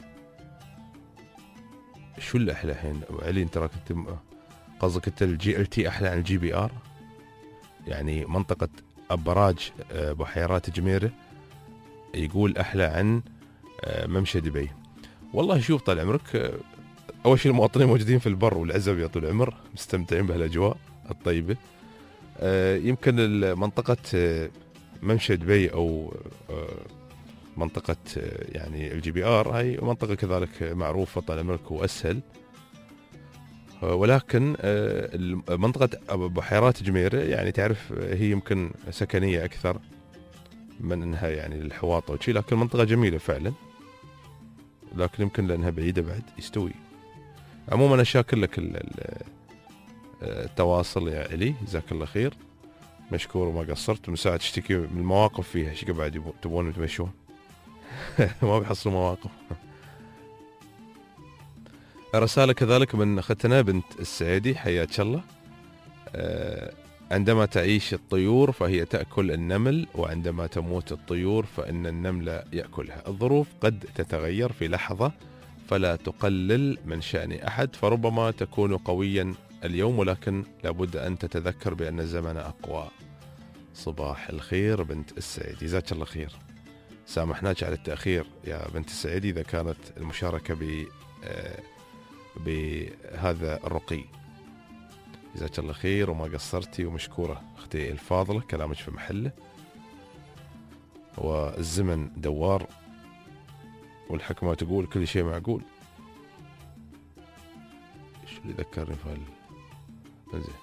شو الأحلى الحين علي؟ انت راك قصدك انت الجي ال تي أحلى عن الجي بي آر؟ يعني منطقة أبراج بحيرات جميرة يقول أحلى عن ممشى دبي. والله شوف طال عمرك، أول شيء المواطنين موجودين في البر والعزب يا طول العمر مستمتعين بهالأجواء الطيبة. يمكن منطقة ممشى دبي أو منطقة يعني الجي بي آر هاي منطقة كذلك معروفة طال عمرك وأسهل، ولكن منطقة بحيرات جميرة يعني تعرف هي يمكن سكنية أكثر، من انها يعني للحواطه وشي، لكن منطقه جميله فعلا، لكن يمكن لانها بعيده بعد يستوي. عموما انا شاكر لك التواصل يا علي، جزاك الله خير، مشكور وما قصرت. من ساعه تشتكي من المواقف فيها، ايش بعد تبون تمشون؟ ما بيحصلوا مواقف. رسالة كذلك من أختنا بنت السعيدي، حياك الله. عندما تعيش الطيور فهي تأكل النمل، وعندما تموت الطيور فإن النمل يأكلها. الظروف قد تتغير في لحظة، فلا تقلل من شأن أحد، فربما تكون قويا اليوم، ولكن لابد أن تتذكر بأن الزمن أقوى. صباح الخير بنت السعيدي، جزاك الله خير. سامحناك على التأخير يا بنت السعيدي إذا كانت المشاركة بهذا الرقي. جزاك الله خير وما قصرتي، ومشكورة أختي الفاضلة، كلامك في محله، والزمن دوار، والحكمة تقول كل شيء معقول. شو اللي ذكرني في زين.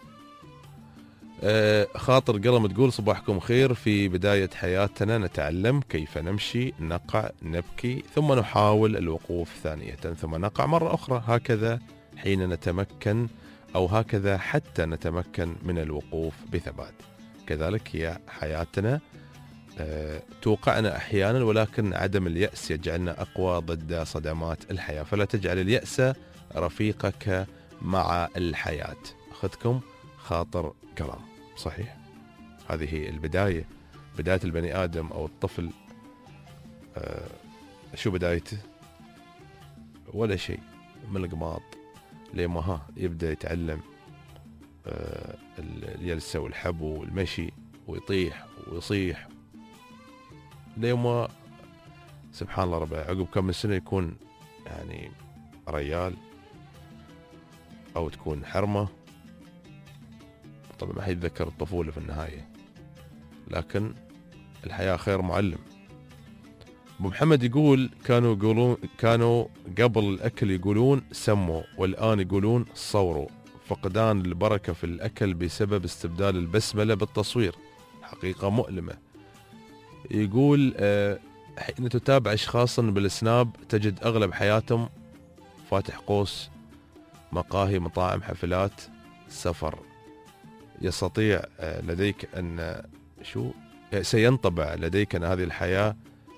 خاطر قلم تقول صباحكم خير، في بداية حياتنا نتعلم كيف نمشي، نقع، نبكي، ثم نحاول الوقوف ثانية، ثم نقع مرة أخرى، هكذا حين نتمكن، أو هكذا حتى نتمكن من الوقوف بثبات. كذلك هي حياتنا، توقعنا أحيانا، ولكن عدم اليأس يجعلنا أقوى ضد صدمات الحياة، فلا تجعل اليأس رفيقك مع الحياة. أخذكم خاطر كلام صحيح. هذه هي البداية، بداية البني آدم أو الطفل. شو بدايته؟ ولا شيء، من القماط لما يبدأ يتعلم الجلسة والحبو والمشي، ويطيح ويصيح، لما سبحان الله ربع عقب كم من سنة يكون يعني ريال، أو تكون حرمة. طبعا ما حيتذكر الطفولة في النهاية، لكن الحياة خير معلم. أبو محمد يقول كانوا قبل الأكل يقولون سموا، والآن يقولون صوروا. فقدان البركة في الأكل بسبب استبدال البسملة بالتصوير، حقيقة مؤلمة. يقول حين تتابع أشخاصا بالسناب تجد أغلب حياتهم فاتح قوس، مقاهي، مطاعم، حفلات، سفر. يستطيع لديك أن سينطبع لديك أن هذه الحياة،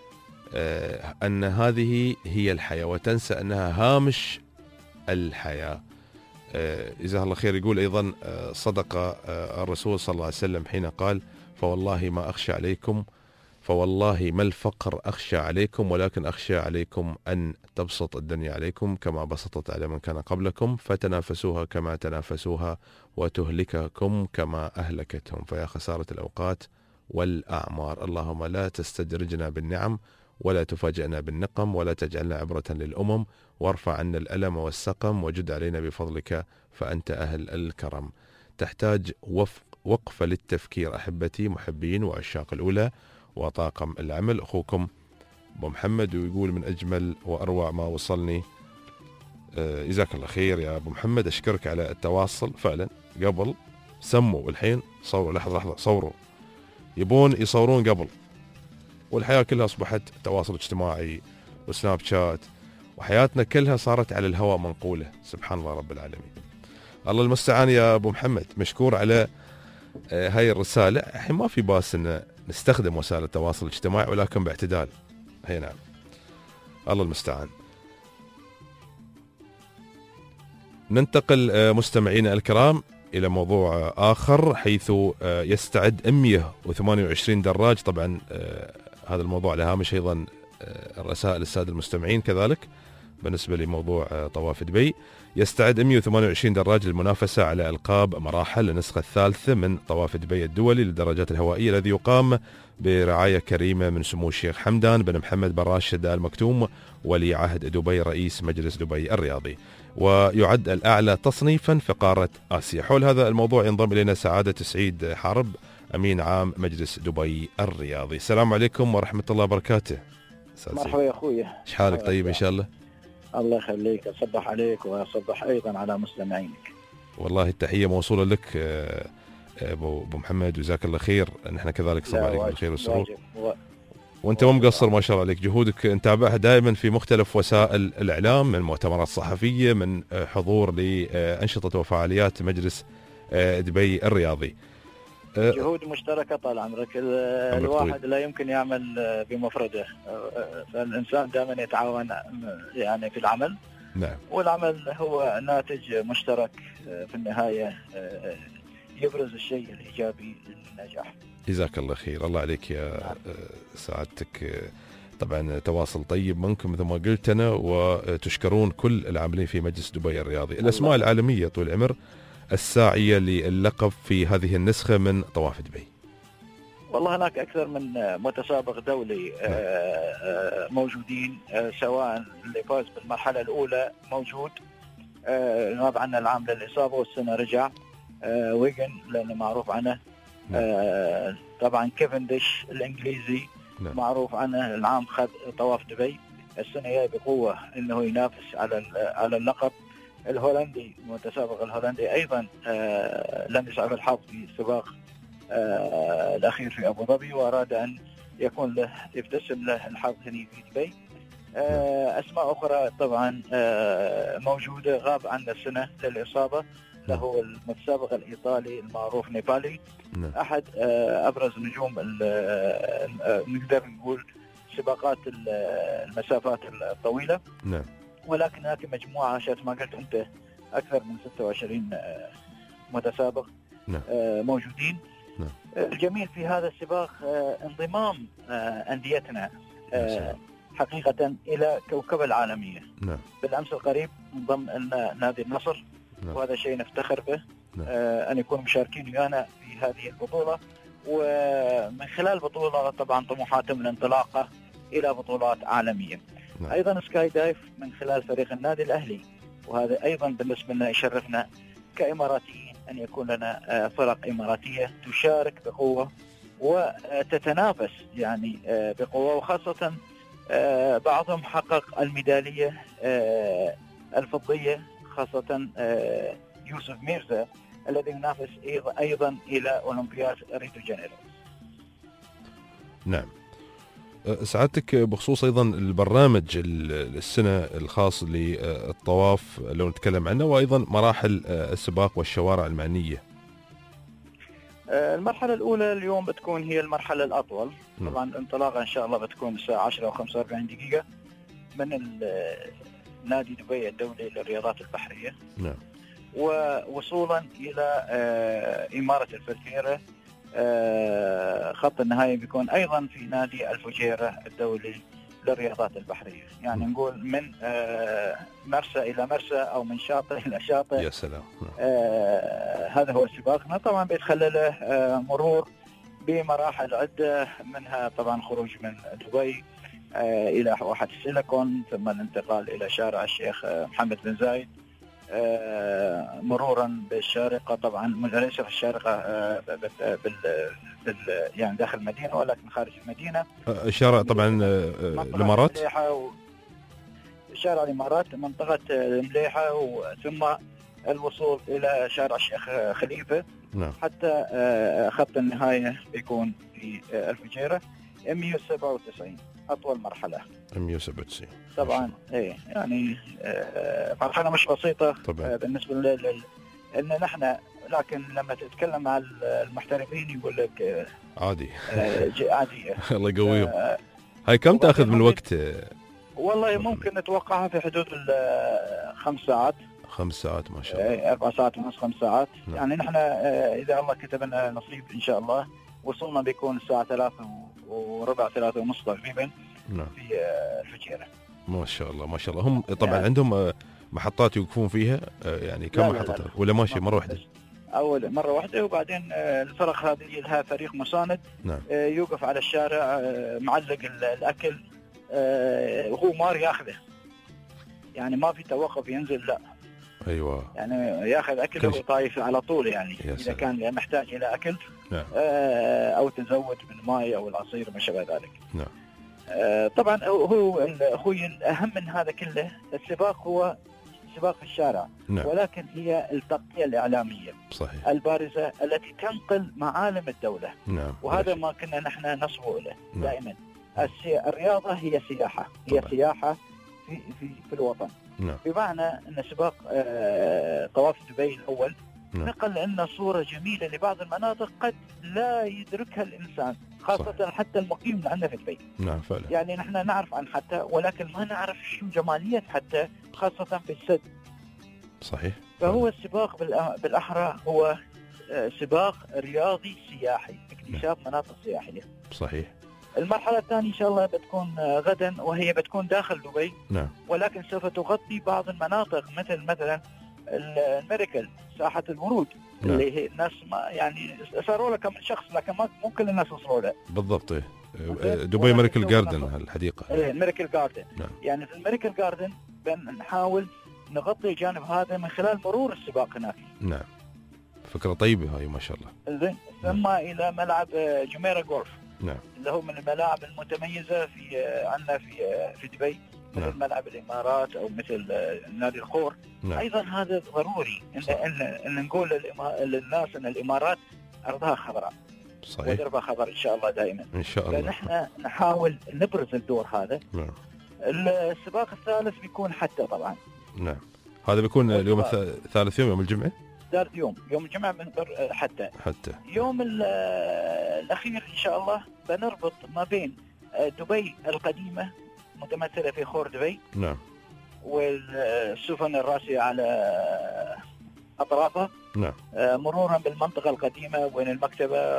أن هذه هي الحياة، وتنسى أنها هامش الحياة. جزاه الله خير. يقول أيضا صدق الرسول صلى الله عليه وسلم حين قال فوالله ما أخشى عليكم، فوالله ما الفقر أخشى عليكم، ولكن أخشى عليكم أن تبسط الدنيا عليكم كما بسطت على من كان قبلكم، فتنافسوها كما تنافسوها، وتهلككم كما أهلكتهم، فيا خسارة الأوقات والأعمار. اللهم لا تستدرجنا بالنعم، ولا تفاجئنا بالنقم، ولا تجعلنا عبرة للأمم، وارفع عنا الألم والسقم، وجد علينا بفضلك فأنت أهل الكرم. تحتاج وقفة للتفكير أحبتي، محبين وعشاق الأولى وطاقم العمل. أخوكم أبو محمد، ويقول من أجمل وأروع ما وصلني. جزاك الله خير يا أبو محمد، أشكرك على التواصل. فعلا قبل سموا والحين صوروا. لحظة صوروا، يبون يصورون قبل، والحياة كلها أصبحت تواصل اجتماعي وسناب شات، وحياتنا كلها صارت على الهواء منقولة. سبحان الله رب العالمين. الله المستعان يا أبو محمد، مشكور على هاي الرسالة. الحين ما في باس أن نستخدم وسائل التواصل الاجتماعي، ولكن باعتدال. هي نعم، الله المستعان. ننتقل مستمعينا الكرام إلى موضوع آخر، حيث يستعد 128 دراج. طبعا هذا الموضوع على هامش أيضا الرسائل السادة المستمعين. كذلك بالنسبة لموضوع طواف دبي، يستعد 128 دراج للمنافسة على ألقاب مراحل النسخة الثالثة من طواف دبي الدولي للدراجات الهوائية، الذي يقام برعاية كريمة من سمو الشيخ حمدان بن محمد بن راشد آل مكتوم ولي عهد دبي رئيس مجلس دبي الرياضي، ويعد الأعلى تصنيفا في قارة آسيا. حول هذا الموضوع ينضم إلينا سعادة سعيد حرب، أمين عام مجلس دبي الرياضي. السلام عليكم ورحمة الله وبركاته. مرحبا يا أخوي، إيش حالك؟ طيب إن شاء الله. الله يخليك، أصبح عليك وأصبح أيضا على مستمعينك. والله التحية موصولة لك ابو محمد، وجزاك الله خير. نحن كذلك صباح عليك بالخير والسرور. واجب. وانت مو مقصر ما شاء الله عليك، جهودك نتابعها دائما في مختلف وسائل الاعلام، من مؤتمرات صحفيه، من حضور لانشطه وفعاليات مجلس دبي الرياضي. جهود مشتركه طال عمرك. الواحد لا يمكن يعمل بمفرده، فالانسان دائما يتعاون يعني في العمل. نعم. والعمل هو ناتج مشترك في النهايه يبرز الشيء الايجابي للنجاح. جزاك الله خير. الله عليك يا سعادتك. طبعا تواصل طيب منكم مثل ما قلت أنا، وتشكرون كل العاملين في مجلس دبي الرياضي. الأسماء العالمية طول العمر الساعية للقب في هذه النسخة من طواف دبي. والله هناك أكثر من متسابق دولي موجودين، سواء اللي فاز بالمرحلة الأولى موجود، غاب عنا العام للإصابة والسنة رجع، ويجن لأنه معروف عنه. طبعا كيفنديش الإنجليزي معروف عنه، العام خذ طواف دبي، السنة جاي بقوة إنه ينافس على اللقب. الهولندي المتسابق الهولندي أيضا لم يسعف الحظ في السباق الأخير في أبو ظبي، وأراد أن يكون له يبتسم له الحظ هنا في دبي. أسماء أخرى طبعا موجودة، غاب عنا السنة للإصابة، له المتسابق الإيطالي المعروف نيبالي، أحد أبرز نجوم نقدر نقول سباقات المسافات الطويلة. نعم. ولكن هناك مجموعة شفت ما قلت أنت أكثر من 26 متسابق موجودين. الجميل في هذا السباق انضمام أنديتنا حقيقة إلى كوكبة العالمية. بالأمس القريب انضم لنا نادي النصر، وهذا شيء نفتخر به أن يكونوا مشاركين ويانا في هذه البطولة، ومن خلال البطولة طبعا طموحاتهم الانطلاقة إلى بطولات عالمية. أيضا سكاي دايف من خلال فريق النادي الأهلي، وهذا أيضا بالنسبة لنا يشرفنا كإماراتيين أن يكون لنا فرق إماراتية تشارك بقوة وتتنافس يعني بقوة، وخاصة بعضهم حقق الميدالية الفضية، خاصة يوسف ميرزا الذي ينافس أيضا إلى أولمبياد ريو دي جانيرو. نعم. سعادتك بخصوص أيضا البرنامج السنة الخاص للطواف لو نتكلم عنه، وأيضا مراحل السباق والشوارع المعنية. المرحلة الأولى اليوم بتكون هي المرحلة الأطول. طبعا الانطلاقة إن شاء الله بتكون الساعة 10:45 دقيقة من نادي دبي الدولي للرياضات البحرية. نعم. ووصولا إلى إمارة الفجيرة، خط النهاية بيكون أيضا في نادي الفجيرة الدولي للرياضات البحرية. يعني نقول من مرسى إلى مرسى أو من شاطئ إلى شاطئ. يا سلام. هذا هو سباقنا. طبعا بيتخلله مرور بمراحل عدة، منها طبعا خروج من دبي إلى واحة السيليكون، ثم الانتقال إلى شارع الشيخ محمد بن زايد، مرورا بالشارقة، طبعا ليس في الشارقة يعني داخل المدينة ولكن خارج المدينة. الشارع طبعا الإمارات، شارع الإمارات، منطقة المليحة، ثم الوصول إلى شارع الشيخ خليفة. نعم. حتى خط النهاية بيكون في الفجيرة 197 أطول مرحلة. 197 طبعا إيه يعني مرحلة مش بسيطة طبعا. بالنسبة إن نحن، لكن لما تتكلم مع المحترفين يقول لك عادي. عادية. الله يقويهم. هاي كم تأخذ من الوقت؟ والله ممكن نتوقعها في حدود 5 ساعات. 5 ساعات ما شاء الله. 4 ساعات ونص 5 ساعات. نعم. يعني نحن إذا الله كتب لنا نصيب إن شاء الله وصلنا بيكون الساعة 3:15 3:30 تقريبا. نعم. في الفجيرة. ما شاء الله ما شاء الله. هم طبعا يعني عندهم محطات يوقفون فيها، يعني كم محطة ولا ماشي مرة واحدة؟ أول مرة واحدة، وبعدين الفرق هذه لها فريق مساند. نعم. يوقف على الشارع معلق الأكل، وهو مار ياخذه، يعني ما في توقف ينزل، لا. أيوة. يعني ياخذ أكل وطايف على طول، يعني إذا كان محتاج إلى أكل. نعم. أو تزود من ماء أو العصير ما شابه ذلك. نعم. طبعا هو أخوي الأهم من هذا كله السباق هو السباق في الشارع، نعم. ولكن هي التغطية الإعلامية صحيح. البارزة التي تنقل معالم الدولة. نعم. وهذا ما كنا نحن نصبو له. نعم. دائما الرياضة هي سياحة، هي طبعا. سياحة في الوطن. نعم. بمعنى أن سباق طواف دبي الأول نعم. نقل لنا صورة جميلة لبعض المناطق قد لا يدركها الإنسان، خاصة صح. حتى المقيم عندنا في دبي. نعم فعلا. يعني نحن نعرف عن حتى، ولكن ما نعرف شو جمالية حتى، خاصة في السد. صحيح. فهو السباق بالأحرى هو سباق رياضي سياحي، اكتشاف مناطق سياحية. صحيح. المرحلة الثانية إن شاء الله بتكون غدا، وهي بتكون داخل دبي. نعم. ولكن سوف تغطي بعض المناطق مثلا الميريكل، ساحة الورود. نعم. اللي هي الناس ما يعني صاروا لها كم شخص، لكن مو كل الناس وصلوا له. بالضبط. دبي ميريكل جاردن الحديقة. ميريكل جاردن. نعم. يعني في الميريكل جاردن بنحاول نغطي الجانب هذا من خلال مرور السباق هناك. نعم. فكرة طيبة هاي ما شاء الله. زين. ثم إلى ملعب جميرة جولف. نعم. اللي هو من الملاعب المتميزة عندنا في دبي، مثل نعم. ملعب الإمارات أو مثل نادي الخور. نعم. أيضا هذا ضروري إن نقول للناس أن الإمارات أرضها خضراء. صحيح. ودربها خضر إن شاء الله دائما. إن شاء الله. فنحن نحاول نبرز الدور هذا. نعم. السباق الثالث بيكون حتى طبعا. نعم. هذا بيكون اليوم الثالث يوم الجمعة. ثالث يوم الجمعة بنقر حتى يوم الأخير إن شاء الله بنربط ما بين دبي القديمة متمثلة في خور دبي. نعم. والسفن الراسية على أطرافها. نعم. مرورا بالمنطقة القديمة وين المكتبة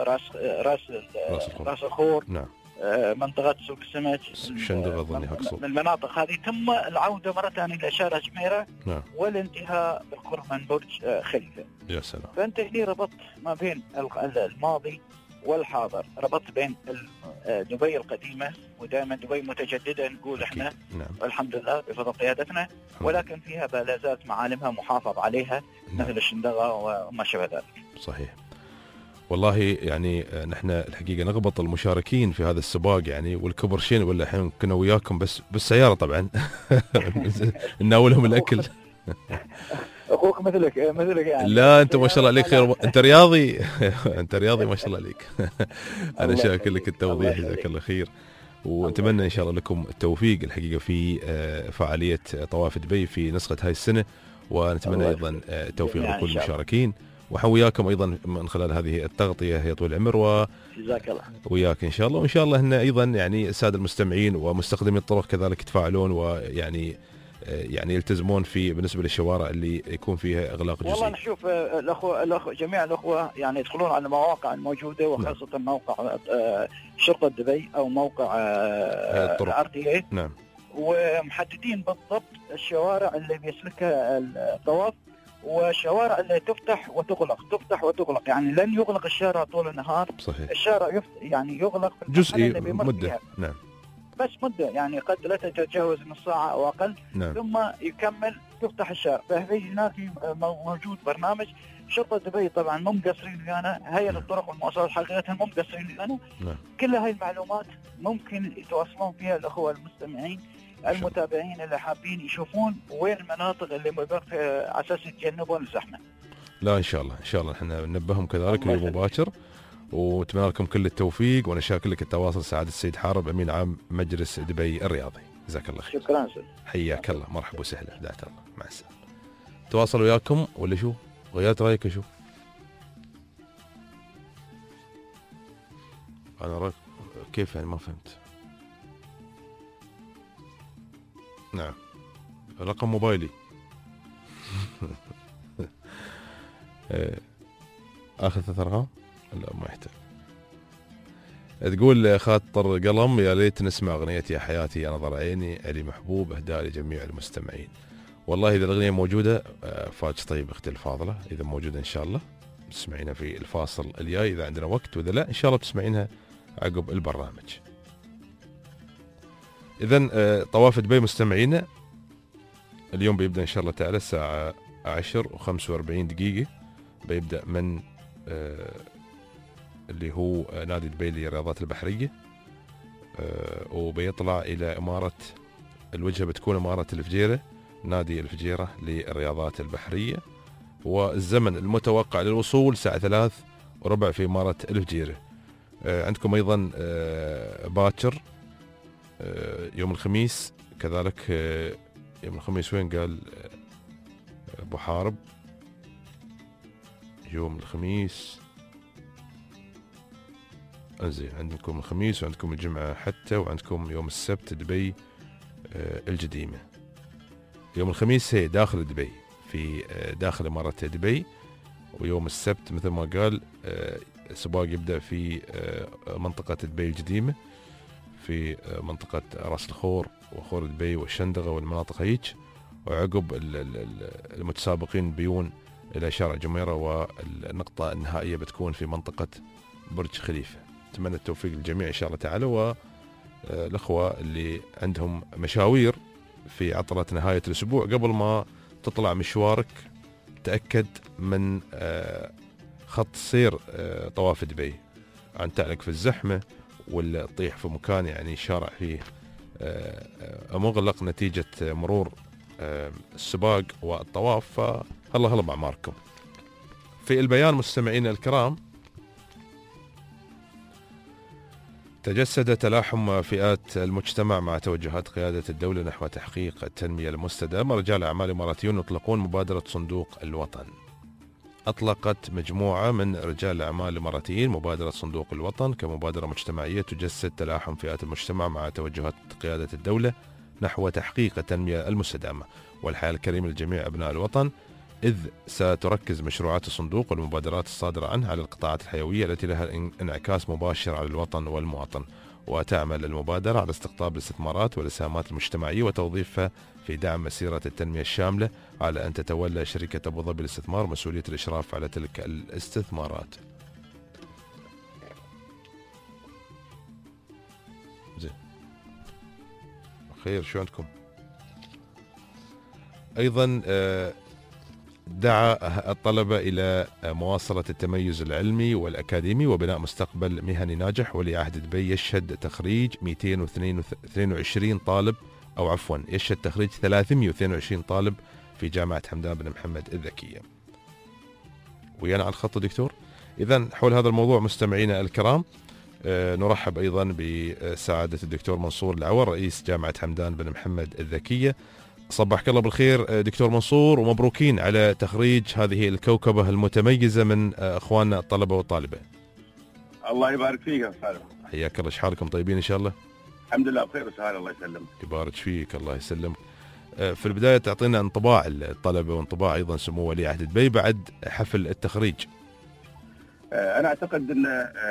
راس الخور. نعم. منطقة سوق السمك شندقة أظني هكذا من المناطق هذه، ثم العودة مرة ثانية إلى شارع جميرة. نعم. والانتهاء بالقرب من برج خليفة. يا سلام. فأنت هنا ربطت ما بين الماضي والحاضر، ربطت بين دبي القديمة، ودائما دبي متجددة نقول احنا. نعم. والحمد لله بفضل قيادتنا، ولكن فيها لا زالت معالمها محافظ عليها. نعم. مثل الشندقة وما شابه ذلك. صحيح. والله يعني نحن الحقيقة نغبط المشاركين في هذا السباق يعني، والكبر شين ولا الحين كنا وياكم بس بالسيارة طبعا نناولهم الأكل. أخوك مثلك يعني. لا أنت ما شاء الله عليك خير، أنت رياضي. أنت رياضي ما شاء الله عليك. أنا شاكر لك التوضيح، جزاك الله خير. ونتمنى إن شاء الله لكم التوفيق الحقيقة في فعالية طواف دبي في نسخة هاي السنة، ونتمنى أيضا التوفيق لكل المشاركين، وحوياكم ايضا من خلال هذه التغطيه هي طول العمر. جزاك الله. وياك ان شاء الله، وان شاء الله ان ايضا يعني الساده المستمعين ومستخدمي الطرق كذلك يتفاعلون ويعني يلتزمون في بالنسبه للشوارع اللي يكون فيها اغلاق جزئي. والله نشوف الاخوه جميع الاخوه يعني يدخلون على المواقع الموجوده، وخاصه نعم. موقع شرطه دبي او موقع RTA. نعم. ومحددين بالضبط الشوارع اللي بيسلكها الطواف، والشوارع اللي تفتح وتغلق، يعني لن يغلق الشارع طول النهار. صحيح. الشارع يعني يغلق في جزئي مدة. نعم. بس مدة يعني قد لا تتجاوز نص ساعة أو أقل. نعم. ثم يكمل تفتح الشارع. ففي هناك موجود برنامج شرطة دبي، طبعا مو مقصرين ويانا، هيئة الطرق والمواصلات حقيقة مو مقصرين ويانا. نعم. كل هاي المعلومات ممكن يتواصلون فيها الأخوة المستمعين المتابعين اللي حابين يشوفون وين المناطق اللي على اساس يتجنبون الزحمه. لا ان شاء الله احنا ننبههم كذلك اليوم مباشر، ونتمنى لكم كل التوفيق، وانا شاكر لك التواصل سعاده السيد حارب امين عام مجلس دبي الرياضي، جزاك الله خير. شكرا سيد. حياك الله، مرحبا وسهلا، دعت الله، مع السلامه. تواصل وياكم ولا شو؟ غيرت رايك شو؟ انا رايك كيف يعني؟ ما فهمت. نعم. رقم موبايلي آخر 3 أرقام؟ لا ما يحتاج. تقول خاطر قلم يا ليت نسمع أغنية يا حياتي يا نظر عيني علي محبوب، إهداء لجميع المستمعين. والله إذا الأغنية موجودة فاج طيب أختي الفاضلة، إذا موجودة إن شاء الله تسمعينها في الفاصل الجاي إذا عندنا وقت، وإذا لا إن شاء الله بتسمعينها عقب البرنامج. إذن طواف دبي مستمعينا اليوم بيبدأ إن شاء الله تعالى الساعة 10:45 بيبدأ من اللي هو نادي دبي للرياضات البحرية، وبيطلع إلى إمارة الوجهة، بتكون إمارة الفجيرة، نادي الفجيرة للرياضات البحرية، والزمن المتوقع للوصول ساعة 3:15 في إمارة الفجيرة. عندكم أيضا باكر يوم الخميس كذلك. يوم الخميس وين قال أبو حارب؟ يوم الخميس انزين، عندكم الخميس وعندكم الجمعة حتى، وعندكم يوم السبت دبي الجديمة. يوم الخميس هي داخل دبي، في داخل إمارة دبي، ويوم السبت مثل ما قال سباق يبدأ في منطقة دبي الجديمة، في منطقة راس الخور وخور دبي والشندقة والمناطق هيك، وعقب المتسابقين بيون إلى شارع جميرة، والنقطة النهائية بتكون في منطقة برج خليفة. أتمنى التوفيق للجميع إن شاء الله تعالى، والأخوة اللي عندهم مشاوير في عطلة نهاية الأسبوع قبل ما تطلع مشوارك تأكد من خط سير طواف دبي، عن تعلق في الزحمة ولا تطيح في مكان يعني الشارع فيه مغلق نتيجة مرور السباق والطواف. فالله بأعماركم. في البيان مستمعين الكرام، تجسد تلاحم فئات المجتمع مع توجهات قيادة الدولة نحو تحقيق التنمية المستدامة. رجال أعمال إماراتيون يطلقون مبادرة صندوق الوطن. أطلقت مجموعة من رجال الأعمال الإماراتيين مبادرة صندوق الوطن كمبادرة مجتمعية تجسد تلاحم فئات المجتمع مع توجهات قيادة الدولة نحو تحقيق التنمية المستدامة والحياة الكريمة لجميع أبناء الوطن، إذ ستركز مشروعات الصندوق والمبادرات الصادرة عنه على القطاعات الحيوية التي لها انعكاس مباشر على الوطن والمواطن. وتعمل المبادرة على استقطاب الاستثمارات والإسهامات المجتمعية وتوظيفها في دعم مسيرة التنمية الشاملة، على أن تتولى شركة أبو ظبي للاستثمار مسؤولية الإشراف على تلك الاستثمارات. زين، خير، شو عندكم؟ أيضا دعا الطلبة إلى مواصلة التميز العلمي والأكاديمي وبناء مستقبل مهني ناجح. ولي عهد دبي يشهد تخريج 222 طالب، أو عفوا يشهد تخريج 322 طالب في جامعة حمدان بن محمد الذكية. ويانا على الخط دكتور. إذن حول هذا الموضوع مستمعينا الكرام نرحب أيضا بسعادة الدكتور منصور العور رئيس جامعة حمدان بن محمد الذكية. صبحك الله بالخير دكتور منصور، ومبروكين على تخريج هذه الكوكبة المتميزة من أخواننا الطلبة والطالبة. الله يبارك فيك يا سالم. حياك الله، شحالكم طيبين إن شاء الله؟ الحمد لله بخير وسهلا، الله يسلمك. يبارك فيك، الله يسلمك. في البداية تعطينا انطباع الطلبة وانطباع أيضا سمو ولي عهد دبي بعد حفل التخريج. أنا أعتقد أن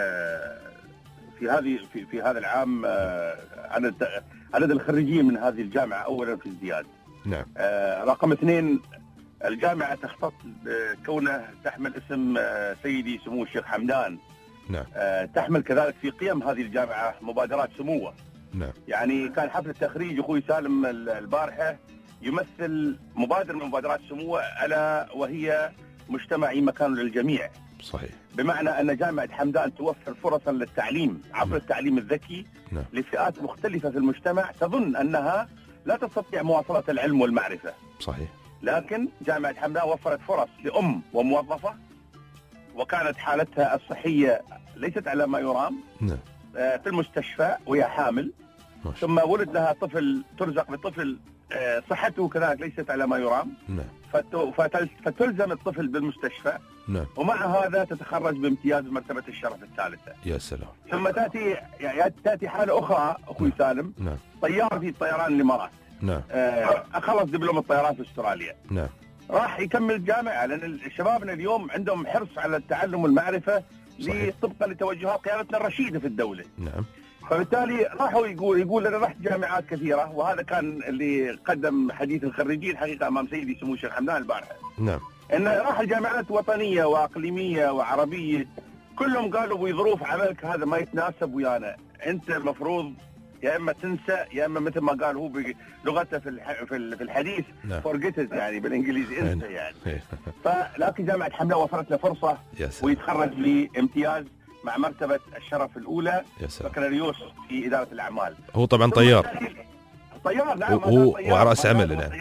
في هذا العام عدد الخريجين من هذه الجامعة أولا في ازدياد. نعم. رقم 2، الجامعة تختص كونها تحمل اسم سيدي سمو الشيخ حمدان. نعم. تحمل كذلك في قيم هذه الجامعة مبادرات سموه. نعم. يعني كان حفل التخريج أخوي سالم البارحة يمثل مبادرة من مبادرات سموه، ألا وهي مجتمعي مكان للجميع. صحيح. بمعنى أن جامعة حمدان توفر فرصا للتعليم عبر التعليم الذكي لفئات مختلفة في المجتمع تظن أنها لا تستطيع مواصلة العلم والمعرفة. صحيح. لكن جامعة حمدان وفرت فرص لأم وموظفة وكانت حالتها الصحية ليست على ما يرام. في المستشفى وهي حامل، ثم ولد لها طفل، ترزق بطفل صحته كذلك ليست على ما يرام. فتلزم الطفل بالمستشفى. ومع هذا تتخرج بامتياز بمرتبة الشرف الثالثة. يا سلام. ثم تأتي حالة أخرى أخوي سالم. طيار في طيران الإمارات. أخلص دبلوم الطيران في أستراليا. راح يكمل الجامعة، لأن شبابنا اليوم عندهم حرص على التعلم والمعرفة طبقا لتوجهات قيادتنا الرشيدة في الدولة. فبالتالي راحوا يقول أنا رحت جامعات كثيرة، وهذا كان اللي قدم حديث الخريجين حقيقة أمام سيدي سمو الشيخ حمدان البارحة. إنه راح الجامعات وطنية وأقليمية وعربية، كلهم قالوا بظروف عملك هذا ما يتناسب ويانا، أنت المفروض يا إما تنسى يا إما مثل ما قال هو بلغته في الحديث forget يعني بالإنجليزي انسى يعني. فلكن جامعة حمدان وفرت له فرصة ويتخرج بامتياز مع مرتبة الشرف الأولى بكالوريوس في إدارة الأعمال. هو طبعا طيار. طيار، نعم. هو رأس عمل.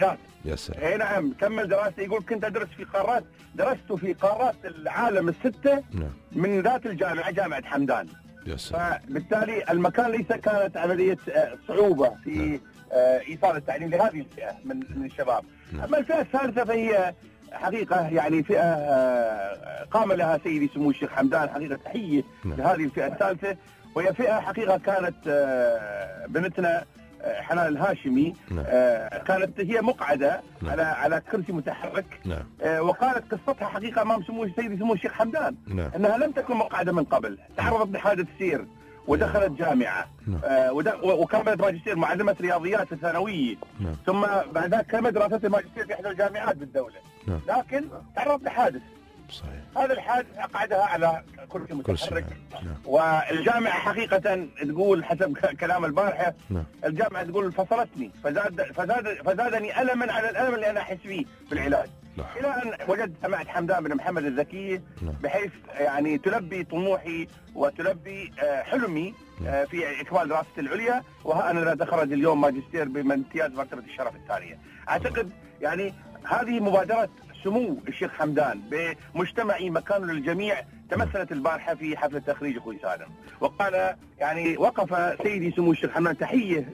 يا سلام. اي نعم، كمل دراسته. يقول كنت ادرس في قارات، درست في قارات العالم الستة. نعم. من ذات الجامعة، جامعة حمدان. يا سلام. فبالتالي المكان ليس كانت عملية صعوبة في ايصال التعليم لهذه الفئة من الشباب. اما الفئة الثالثة فهي حقيقة يعني فئة قام لها سيدي سمو الشيخ حمدان، حقيقة تحية لهذه الفئة الثالثة، وهي فئة حقيقة كانت بنتنا حنان الهاشمي كانت هي مقعدة على كرسي متحرك. وقالت قصتها حقيقة امام سيدي سمو الشيخ حمدان انها لم تكن مقعدة من قبل، تعرضت لحادث سير ودخلت جامعة وكملت ماجستير معلمة رياضيات في الثانوية، ثم بعد ذلك كملت دراسات الماجستير في احدى الجامعات بالدولة، لكن تعرضت لحادث. صحيح. هذا الحادث أقعدها على كرسي متحرك. والجامعة حقيقة تقول حسب كلام البارحة، الجامعة تقول فصلتني، فزادني ألما على الألم اللي أنا أحس فيه في العلاج. إلى أن وجدت جامعة حمدان بن محمد الذكية بحيث يعني تلبي طموحي وتلبي حلمي في إكمال دراستي العليا، وها أنا لا أتخرج اليوم ماجستير بامتياز مرتبة الشرف الثانية. أعتقد يعني هذه مبادرة سمو الشيخ حمدان بمجتمعي مكان للجميع تمثلت البارحة في حفل التخريج أخوي سالم، وقال يعني وقف سيدي سمو الشيخ حمدان، تحية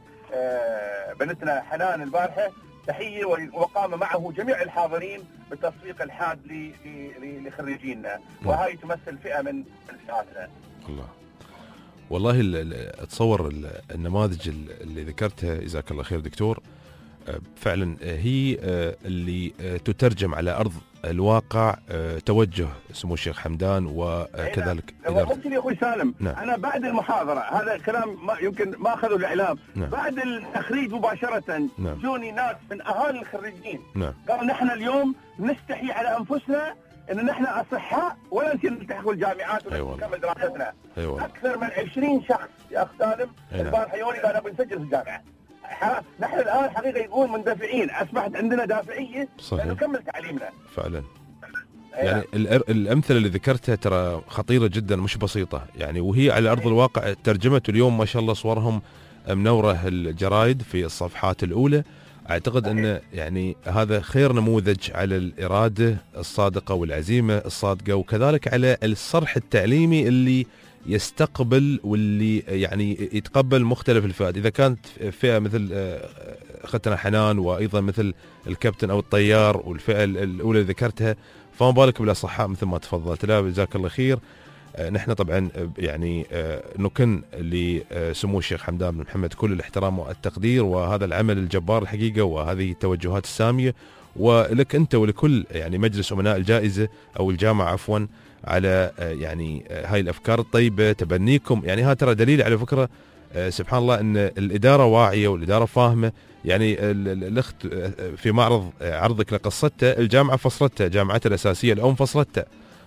لبنتنا حنان البارحة، تحية، وقام معه جميع الحاضرين بالتصفيق الحاد لخريجينا، وهي تمثل فئة من فئاتنا. الله، والله اتصور النماذج اللي ذكرتها جزاك الله خير دكتور، فعلا هي اللي تترجم على أرض الواقع توجه سمو الشيخ حمدان وكذلك ممكن يا أخوي سالم. أنا بعد المحاضرة، هذا الكلام يمكن ما أخذوا الإعلام، بعد التخريج مباشرة جوني ناس من أهالي الخريجين قالوا نحن اليوم نستحي على أنفسنا إن نحن أصحاء ولا نلتحق بالجامعات ونكمل دراستنا. أكثر من 20 شخص يا أخ سالم البارحة يوني قالوا بنسجل في الجامعة. نحن الآن حقيقة يقول مندفعين، أصبحت عندنا دافعية نكمل تعليمنا فعلا. يعني الأمثلة اللي ذكرتها ترى خطيرة جدا، مش بسيطة يعني، وهي على أرض الواقع ترجمت اليوم ما شاء الله صورهم منورة الجرايد في الصفحات الأولى. أعتقد أن يعني هذا خير نموذج على الإرادة الصادقة والعزيمة الصادقة، وكذلك على الصرح التعليمي اللي يستقبل واللي يعني يتقبل مختلف الفئات. إذا كانت فئة مثل أختنا حنان، وأيضا مثل الكابتن أو الطيار والفئة الأولى اللي ذكرتها، فما بالك بالأصحاء مثل ما تفضلت. لا جزاك الله خير. نحن طبعا يعني نكن لسمو الشيخ حمدان بن محمد كل الاحترام والتقدير، وهذا العمل الجبار الحقيقة، وهذه التوجهات السامية، ولك أنت ولكل يعني مجلس أمناء الجائزة أو الجامعة عفوا على يعني هاي الأفكار الطيبة، تبنيكم. يعني هذا ترى دليل على فكرة سبحان الله أن الإدارة واعية والإدارة فاهمة. يعني الأخت في معرض عرضك لقصتها، الجامعة فصلتها، جامعتها الأساسية الأم فصلتها،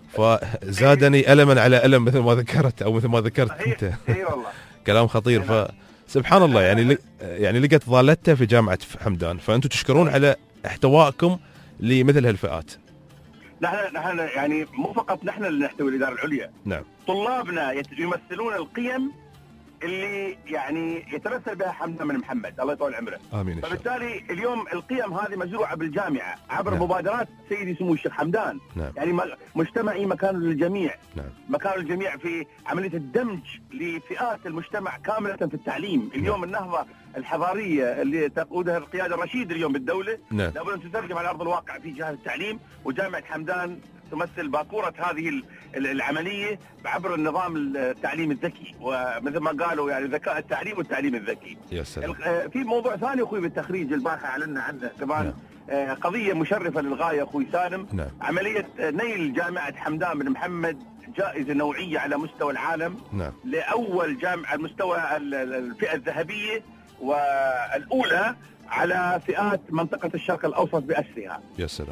فزادني ألما على ألم مثل ما ذكرت أو مثل ما ذكرت أنت. كلام خطير. فسبحان الله يعني لقت ضالتها في جامعة حمدان، فأنتم تشكرون على احتوائكم لمثل هالفئات. نحن يعني مو فقط نحن اللي نحتوي الإدارة العليا، نعم، طلابنا يمثلون القيم اللي يعني يتمثل بها حمدان بن محمد الله يطول عمره. آمين. فبالتالي اليوم القيم هذه مزروعة بالجامعة عبر مبادرات سيدي سمو الشيخ حمدان. يعني مجتمعي مكان للجميع. مكان للجميع في عملية الدمج لفئات المجتمع كاملة في التعليم. اليوم النهضة الحضارية اللي تقودها القيادة الرشيدة اليوم بالدولة لابد أن تترجم على أرض الواقع في جهة التعليم، وجامعة حمدان تمثل باكورة هذه العملية عبر النظام التعليم الذكي، ومثل ما قالوا يعني ذكاء التعليم والتعليم الذكي. يا سلام. في موضوع ثاني أخوي بالتخريج البارحة أعلنا عنه كمان، قضية مشرفة للغاية أخوي سالم. عملية نيل جامعة حمدان بن محمد جائزة نوعية على مستوى العالم. لأول جامعة على مستوى الفئة الذهبية والأولى على فئات منطقة الشرق الأوسط بأسرها. يا سلام.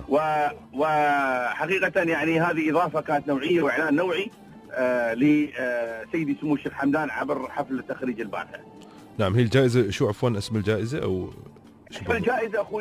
وحقيقة يعني هذه إضافة كانت نوعية وإعلان نوعي لسيدي سمو الشيخ حمدان عبر حفل التخريج البارحة. نعم. هي الجائزة شو عفوا اسم الجائزة أو اسم الجائزة أخوي؟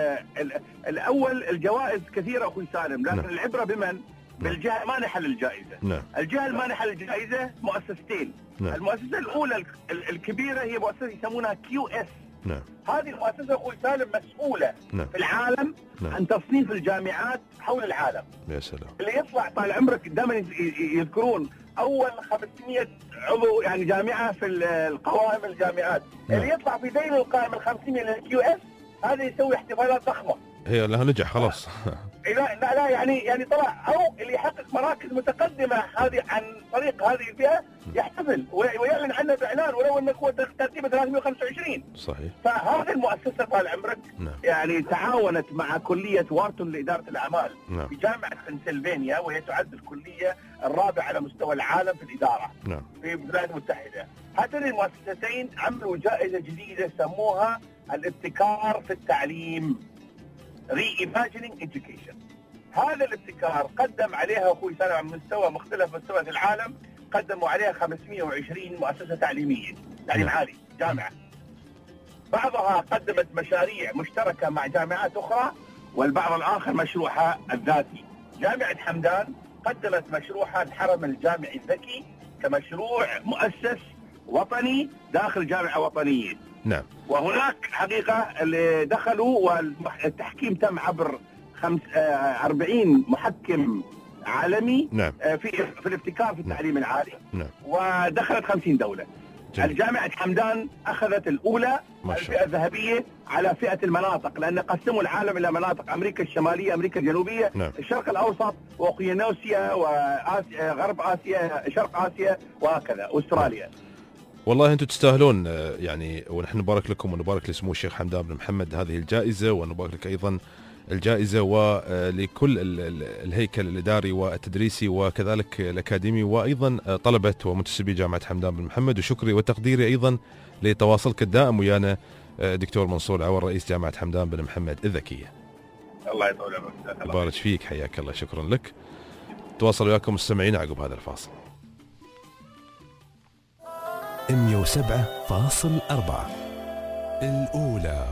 الأول الجوائز كثيرة أخوي سالم، لكن العبرة بمن؟ بالجهة المانحة للجائزة. الجهة المانحة للجائزة مؤسستين. المؤسسة الأولى الكبيرة هي مؤسسة يسمونها QS نعم. هذه المؤسسة أخوي سالم مسؤولة في العالم عن تصنيف الجامعات حول العالم. يا سلام. اللي يطلع طال عمرك دائما يذكرون أول 500 عضو يعني جامعة في القوائم الجامعات. اللي يطلع في ذيل القائمة 500 للكيو اس هذا يسوي احتفالات ضخمة. هي لها نجح خلاص. لا يعني طلع او اللي يحقق مراكز متقدمه هذه عن طريق هذه الفئه يحتفل ويعلن عنها باعلان ولو انه هو ترتيبه 325. صحيح. فهذه المؤسسه طال عمرك يعني تعاونت مع كليه وارتون لاداره الاعمال في جامعه بنسلفانيا، وهي تعد الكليه الرابعه على مستوى العالم في الاداره في الولايات المتحده. هاتين المؤسستين عملوا جائزه جديده سموها الابتكار في التعليم، Reimagining Education. هذا الابتكار قدم عليها أخوي سالم على مستوى مختلف مستوى في العالم، قدموا عليها 520 مؤسسة تعليمية تعليم عالي جامعة. بعضها قدمت مشاريع مشتركة مع جامعات أخرى، والبعض الآخر مشروعها الذاتي. جامعة حمدان قدمت مشروعها الحرم الجامعي الذكي كمشروع مؤسس وطني داخل جامعة وطنية. نعم. وهناك حقيقة اللي دخلوا والتحكيم تم عبر 40 محكم عالمي. نعم. في الابتكار في التعليم العالي. نعم. ودخلت 50 دولة. جميل. الجامعة حمدان أخذت الأولى الفئة الذهبية على فئة المناطق، لأن قسموا العالم إلى مناطق: أمريكا الشمالية، أمريكا الجنوبية، نعم. الشرق الأوسط، وأوقيانوسيا، وآسيا، غرب آسيا، شرق آسيا، وهكذا، أستراليا. والله أنتم تستاهلون يعني، ونحن نبارك لكم ونبارك لسمو الشيخ حمدان بن محمد هذه الجائزة، ونبارك لك أيضا الجائزة ولكل الهيكل الإداري والتدريسي وكذلك الأكاديمي، وأيضا طلبة ومنتسبي جامعة حمدان بن محمد. وشكري وتقديري أيضا لتواصلك الدائم ويانا دكتور منصور العور رئيس جامعة حمدان بن محمد الذكية. الله يطول عمرك. بارك فيك، حياك الله، شكرا لك. تواصل وياكم مستمعين عقب هذا الفاصل. 107.4 الأولى.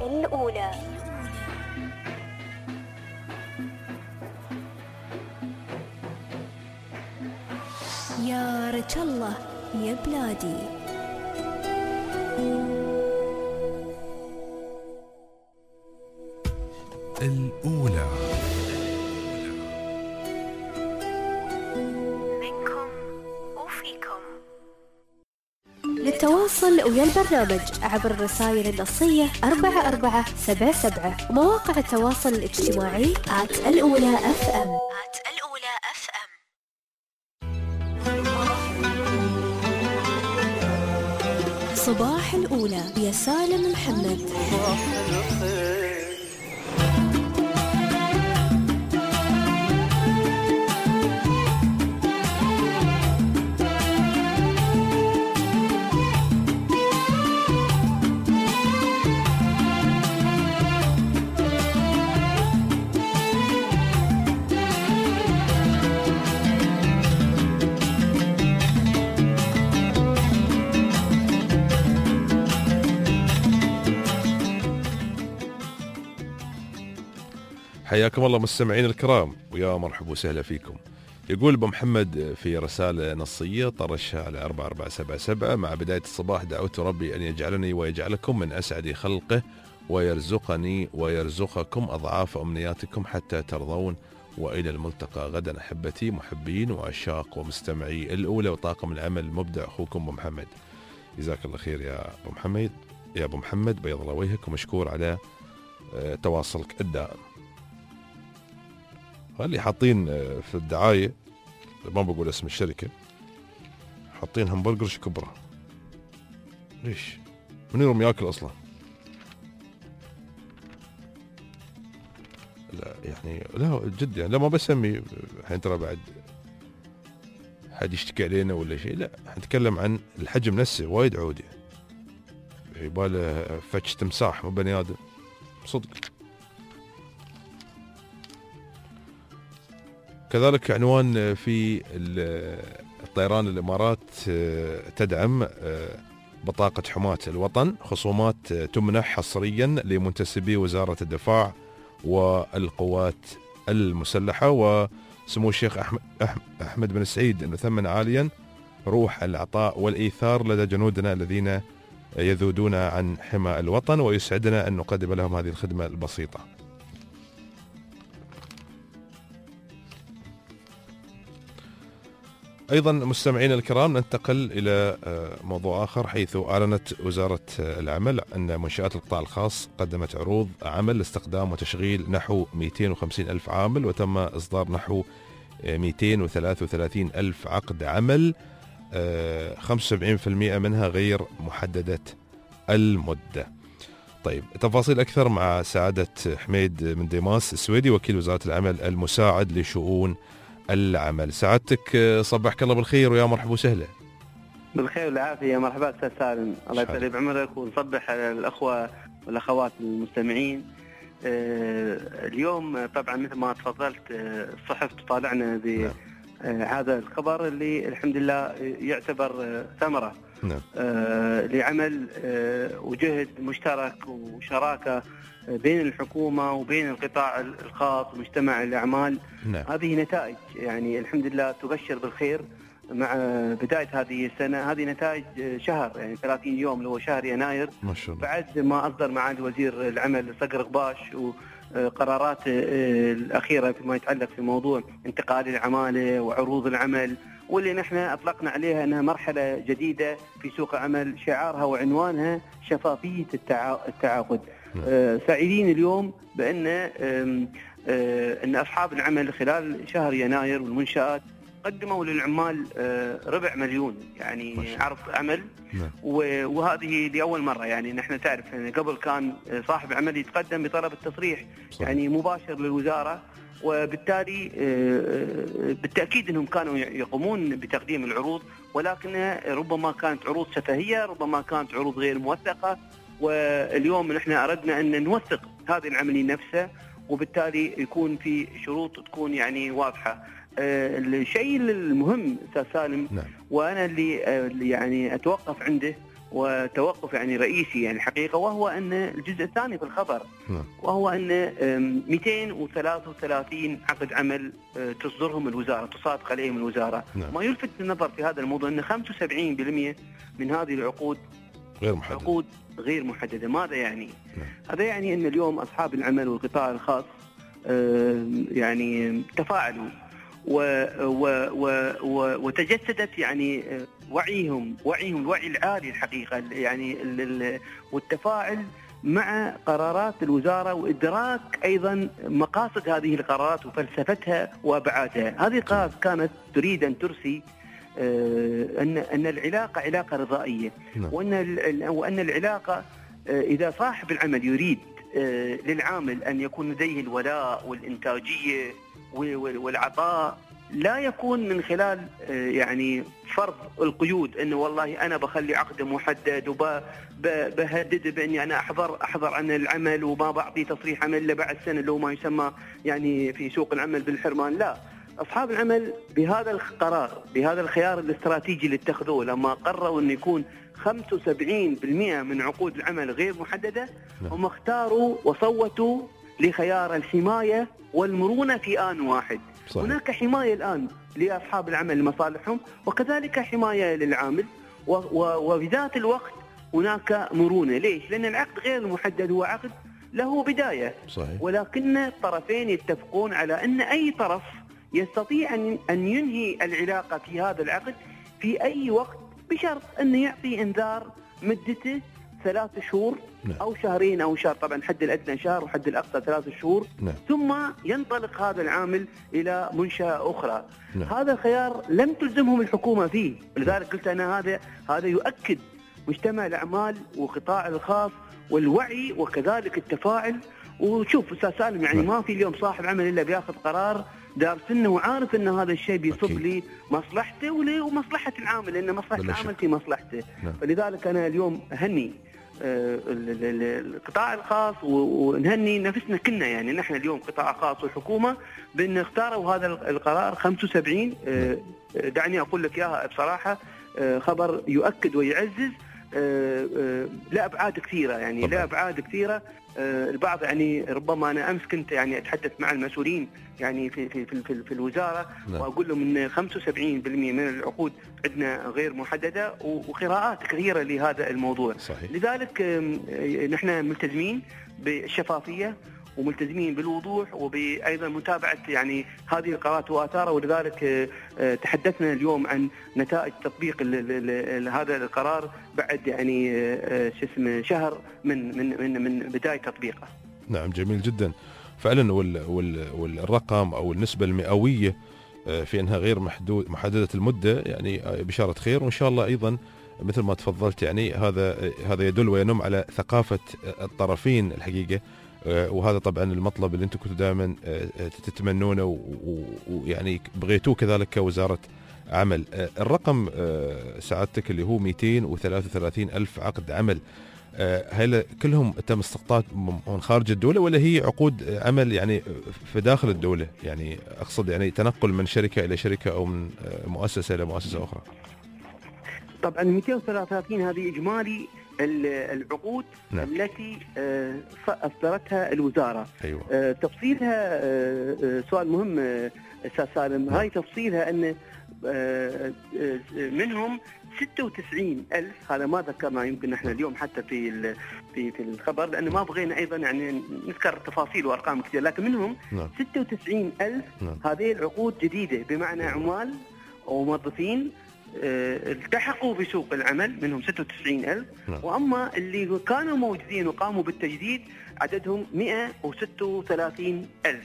يا رجل الله يا بلادي. الأولى. منكم وفيكم. للتواصل ويا البرنامج عبر الرسائل النصية 4477 ومواقع التواصل الاجتماعي @الأولى FM. صباح الأولى يا سالم محمد. حياكم الله مستمعين الكرام، ويا مرحبا وسهلا فيكم. يقول ابو محمد في رسالة نصية طرشها على 4477: مع بداية الصباح دعوت ربي أن يجعلني ويجعلكم من أسعد خلقه ويرزقني ويرزقكم أضعاف أمنياتكم حتى ترضون، وإلى الملتقى غدا أحبتي محبين وعشاق ومستمعي الأولى وطاقم العمل المبدع أخوكم أبو محمد. جزاك الله خير يا أبو محمد، يا أبو محمد، بيض الله وجهك ومشكور على تواصلك الدائم. اللي حاطين في الدعاية، ما بقول اسم الشركة، حاطين همبرجر كبرى. ليش؟ من يوم ياكل أصلا؟ لا يعني لا جد يعني، لا ما بسمي الحين ترى بعد حد يشتكي علينا ولا شيء، لا نتكلم عن الحجم نفسه وايد عودي، يباله فتش تمساح مو بني آدم صدق. كذلك عنوان في الطيران: الإمارات تدعم بطاقة حماة الوطن، خصومات تمنح حصريا لمنتسبي وزارة الدفاع والقوات المسلحة. وسمو الشيخ أحمد بن سعيد أنه ثمن عاليا روح العطاء والإيثار لدى جنودنا الذين يذودون عن حمى الوطن، ويسعدنا أن نقدم لهم هذه الخدمة البسيطة. أيضا مستمعين الكرام، ننتقل إلى موضوع آخر، حيث أعلنت وزارة العمل أن منشآت القطاع الخاص قدمت عروض عمل لاستخدام وتشغيل نحو 250 ألف عامل، وتم إصدار نحو 233 ألف عقد عمل، 75% منها غير محددة المدة. طيب، تفاصيل أكثر مع سعادة حميد من ديماس السويدي، وكيل وزارة العمل المساعد لشؤون العمل. سعادتك صبحك الله بالخير ويا مرحبا وسهلا. بالخير والعافية، مرحبا أستاذ سالم، الله يطول بعمرك، ونصبح على الأخوة والأخوات المستمعين. اليوم طبعا مثل ما تفضلت الصحف تطالعنا بهذا الخبر اللي الحمد لله يعتبر ثمرة لعمل وجهد مشترك وشراكة بين الحكومة وبين القطاع الخاص ومجتمع الأعمال. هذه نتائج يعني الحمد لله تبشر بالخير مع بداية هذه السنة. هذه نتائج شهر يعني 30 يوم اللي هو شهر يناير، بعد ما أصدر معالي وزير العمل صقر قباش وقرارات الأخيرة فيما يتعلق في موضوع انتقال العمالة وعروض العمل، واللي نحن أطلقنا عليها أنها مرحلة جديدة في سوق عمل، شعارها وعنوانها شفافية التعاقد. سعيدين اليوم بأن أن أصحاب العمل خلال شهر يناير والمنشآت قدموا للعمال 250,000 يعني عرض عمل، وهذه لأول مرة. يعني نحن تعرف يعني قبل كان صاحب عمل يتقدم بطلب التصريح يعني مباشر للوزارة، وبالتالي بالتأكيد أنهم كانوا يقومون بتقديم العروض، ولكن ربما كانت عروض شفهية، ربما كانت عروض غير موثقة. واليوم نحن أردنا أن نوثق هذه العملية نفسها، وبالتالي يكون في شروط تكون يعني واضحة. الشيء المهم أستاذ سالم، وأنا اللي يعني أتوقف عنده وتوقف يعني رئيسي يعني الحقيقة، وهو أن الجزء الثاني في الخبر، وهو أن 233 عقد عمل تصدرهم الوزارة، تصادق عليهم الوزارة. ما يلفت النظر في هذا الموضوع أن 75% من هذه العقود عقود غير محددة. ماذا يعني؟ هذا يعني أن اليوم أصحاب العمل والقطاع الخاص يعني تفاعلوا وتجسدت يعني وعيهم الوعي العالي الحقيقة يعني والتفاعل مع قرارات الوزارة، وإدراك أيضا مقاصد هذه القرارات وفلسفتها وأبعادها. هذه القرارات كانت تريد أن ترسي أن العلاقة علاقة رضائية، وأن العلاقة إذا صاحب العمل يريد للعامل أن يكون لديه الولاء والإنتاجية والعطاء، لا يكون من خلال يعني فرض القيود انه والله انا بخلي عقد محدد وبهدد باني انا احضر عن العمل وما بعطي تصريح عمل الا بعد سنه، اللي هو ما يسمى يعني في سوق العمل بالحرمان. لا، اصحاب العمل بهذا القرار، بهذا الخيار الاستراتيجي اللي اتخذوه لما قرروا انه يكون 75% من عقود العمل غير محدده، هم اختاروا وصوتوا لخيار الحمايه والمرونه في آن واحد. صحيح. هناك حماية الآن لأصحاب العمل لمصالحهم، وكذلك حماية للعامل، وبذات الوقت هناك مرونة. ليش؟ لأن العقد غير المحدد هو عقد له بداية. صحيح. ولكن الطرفين يتفقون على أن أي طرف يستطيع أن ينهي العلاقة في هذا العقد في أي وقت، بشرط أن يعطي إنذار مدته 3 شهور أو شهرين أو شهر، طبعا حد الأدنى شهر وحد الأقصى 3 شهور. ثم ينطلق هذا العامل إلى منشأة أخرى. هذا الخيار لم تلزمهم الحكومة فيه، لذلك قلت أنا هذا يؤكد مجتمع الأعمال وقطاع الخاص والوعي وكذلك التفاعل. وشوف أستاذ سالم، يعني ما في اليوم صاحب عمل إلا بياخذ قرار دارسنه وعارف أن هذا الشيء بيصب لي مصلحته ومصلحة العامل، لأن مصلحة العامل في مصلحته. فلذلك أنا اليوم أهني القطاع الخاص ونهني نفسنا كلنا، يعني نحن اليوم قطاع خاص والحكومة بأن اختاروا هذا القرار 75. دعني أقول لك إياها بصراحة، خبر يؤكد ويعزز لا أبعاد كثيرة، يعني لا أبعاد كثيرة. البعض يعني ربما أنا أمس كنت يعني أتحدث مع المسؤولين يعني في الوزارة، وأقول لهم إن 75% من العقود عندنا غير محددة وقراءات كثيرة لهذا الموضوع. صحيح. لذلك نحن ملتزمين بالشفافية وملتزمين بالوضوح وبأيضا متابعة يعني هذه القرارات وآثارها، ولذلك تحدثنا اليوم عن نتائج تطبيق هذا القرار بعد يعني شهر من بداية تطبيقه. نعم جميل جدا فعلا. والرقم أو النسبة المئوية في أنها غير محددة المدة يعني بشارة خير، وإن شاء الله أيضا مثل ما تفضلت يعني هذا يدل وينم على ثقافة الطرفين الحقيقة، وهذا طبعا المطلب اللي انتم كنتوا دائما تتمنونه ويعني بغيتوه كذلك كوزارة عمل. الرقم سعادتك اللي هو 233 ألف عقد عمل، هل كلهم تم استقطاع من خارج الدولة ولا هي عقود عمل يعني في داخل الدولة؟ يعني أقصد يعني تنقل من شركة إلى شركة أو من مؤسسة إلى مؤسسة أخرى. طبعا 233 هذه إجمالي العقود. نعم. التي أصدرتها الوزارة. أيوة. تفصيلها سؤال مهم أستاذ سالم. نعم. هاي تفصيلها أن منهم 96,000، هذا ما ذكرنا يمكن نحن اليوم حتى في الخبر لأن ما بغينا أيضا يعني نذكر تفاصيل وأرقام كثير، لكن منهم 96,000 هذه العقود جديدة، بمعنى عمال وموظفين التحقوا بسوق العمل منهم 96,000. وأما اللي كانوا موجودين وقاموا بالتجديد عددهم 136,000.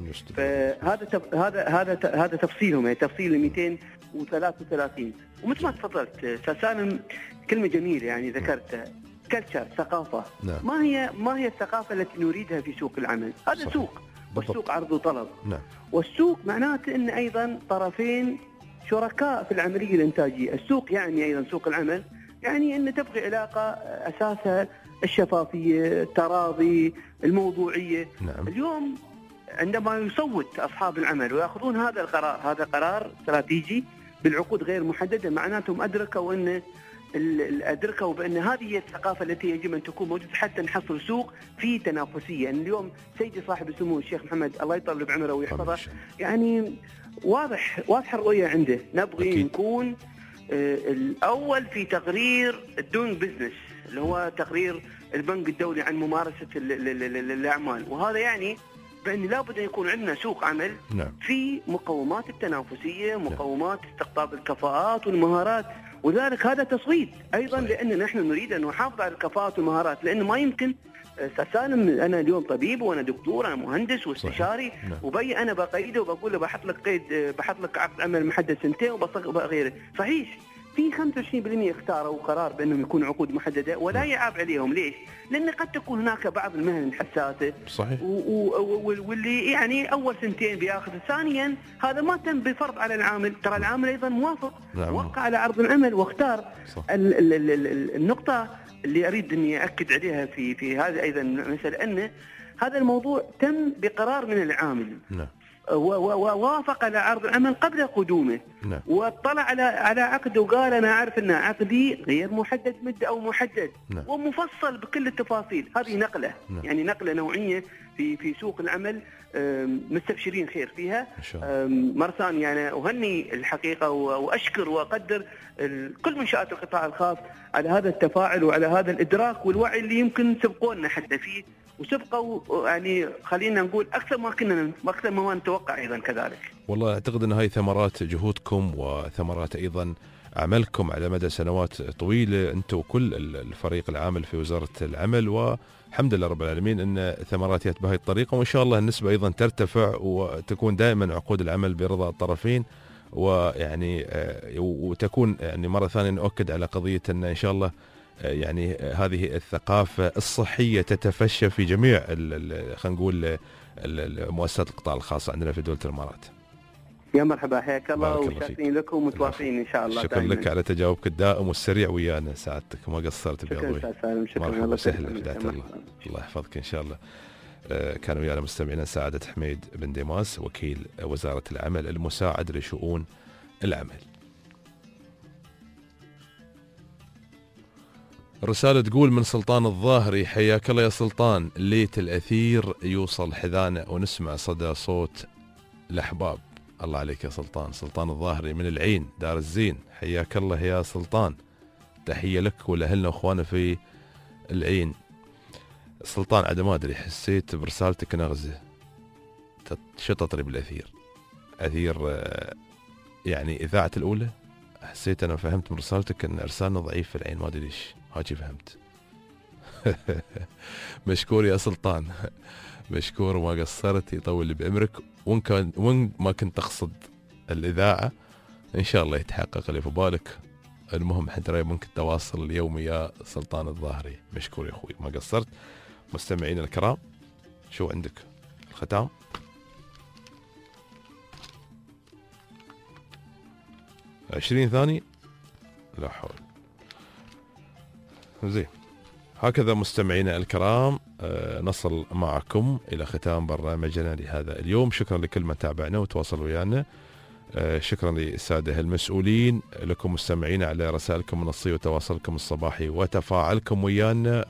فهذا تفصيلهم، يعني تفصيل 233. ومثل ما تفضلت سالم كلمة جميلة يعني ذكرتها، كلتشر، ثقافة. نعم. ما هي الثقافة التي نريدها في سوق العمل؟ هذا صحيح. سوق، والسوق عرض وطلب. نعم. والسوق معناته ان ايضا طرفين شركاء في العملية الإنتاجية. السوق يعني أيضا سوق العمل يعني أن تبقى علاقة أساسها الشفافية، التراضي، الموضوعية. نعم. اليوم عندما يصوت أصحاب العمل ويأخذون هذا القرار، هذا قرار استراتيجي بالعقود غير محددة، معناتهم أدركوا بأن هذه هي الثقافة التي يجب أن تكون موجودة حتى نحصل سوق في تنافسية. يعني اليوم سيدي صاحب السمو الشيخ محمد الله يطول بعمره ويحفظه يعني واضح الرؤية عنده. نبغي أكيد. نكون الأول في تقرير الدون بزنس اللي هو تقرير البنك الدولي عن ممارسة الأعمال، وهذا يعني بأن لابد أن يكون عندنا سوق عمل. نعم. في مقومات التنافسية، مقومات استقطاب الكفاءات والمهارات، وذلك هذا تصويت أيضا. صحيح. لأن نحن نريد أن نحافظ على الكفاءات والمهارات، لأنه ما يمكن سالم أنا اليوم طبيب وأنا دكتور، أنا مهندس واستشاري. نعم. وبي أنا بقيده وبقول له بحط لك قيد، بحط لك عقد عمل محدد 2 وغيره. صحيح في 25% اختاروا قرار بأنهم يكونوا عقود محددة ولا يعاب عليهم. ليش؟ لأن قد تكون هناك بعض المهن الحساسة. صحيح. واللي يعني أول 2 بياخذ، ثانيا هذا ما تم بفرض على العامل، ترى العامل أيضا موافق. نعم. وقع على عرض العمل واختار. النقطة اللي أريد أني أكد عليها في هذا أيضا مثل أن هذا الموضوع تم بقرار من العامل. نعم. ووافق على عرض العمل قبل قدومه. نعم. واطلع على عقده وقال أنا أعرف أن عقدي غير محدد مدة أو محدد. نعم. ومفصل بكل التفاصيل. هذه نقلة. نعم. يعني نقلة نوعية في سوق العمل، مستبشرين خير فيها. مرة ثانية يعني أهني الحقيقة وأشكر وأقدر كل منشآت القطاع الخاص على هذا التفاعل وعلى هذا الإدراك والوعي اللي يمكن سبقونا حتى فيه، وسبقوا يعني خلينا نقول أكثر ما نتوقع أيضا كذلك. والله أعتقد أن هاي ثمرات جهودكم وثمرات أيضا عملكم على مدى سنوات طويلة أنتم وكل الفريق العامل في وزارة العمل، والحمد لله رب العالمين أن ثمرات بهذه الطريقة، وإن شاء الله النسبة أيضا ترتفع وتكون دائما عقود العمل برضا الطرفين، ويعني وتكون يعني مرة ثانية نؤكد على قضية أن إن شاء الله يعني هذه الثقافة الصحية تتفشى في جميع خلينا نقول مؤسسات القطاع الخاص عندنا في دولة الإمارات. يا مرحبا، حياك الله وشاكرين لكم ومتواصلين إن شاء الله. شكرا لك على تجاوبك الدائم والسريع ويانا سعادتك، وما قصرت بأضوي. شكرا. مرحبا وسهلا في ذات الله. الله يحفظك إن شاء الله. كان ويانا مستمعينا سعادة حميد بن ديماس وكيل وزارة العمل المساعد لشؤون العمل. الرسالة تقول من سلطان الظاهري: حياك الله يا سلطان، ليت الأثير يوصل حذانا ونسمع صدى صوت الأحباب. الله عليك يا سلطان. سلطان الظاهري من العين دار الزين، حياك الله يا سلطان، تحية لك ولأهلنا وأخوانا في العين. سلطان عاد ما أدري، حسيت برسالتك نغزة، شو تطري بالأثير؟ أثير يعني إذاعة الأولى. حسيت أنا فهمت من رسالتك أن إرسالنا ضعيف في العين، ما أدري ليش هاجي فهمت. مشكور يا سلطان، مشكور وما قصرت، يطول بعمرك. وإن ما كنت تقصد الإذاعة إن شاء الله يتحقق اللي في بالك. المهم حتى ممكن تواصل اليومي يا سلطان الظاهري. مشكور يا أخوي، ما قصرت. مستمعين الكرام، شو عندك الختام؟ 20 ثانية، لا حول. زين، هكذا مستمعينا الكرام نصل معكم إلى ختام برنامجنا لهذا اليوم. شكرا لكل من تابعنا وتواصل ويانا. شكرا للسادة المسؤولين، لكم مستمعين على رسائلكم النصية وتواصلكم الصباحي وتفاعلكم ويانا.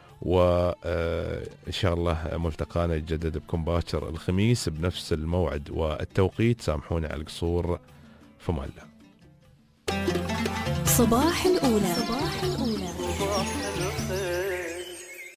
وإن شاء الله ملتقانا يتجدد بكم باكر الخميس بنفس الموعد والتوقيت. سامحونا على القصور، فما الله. صباح الأولى.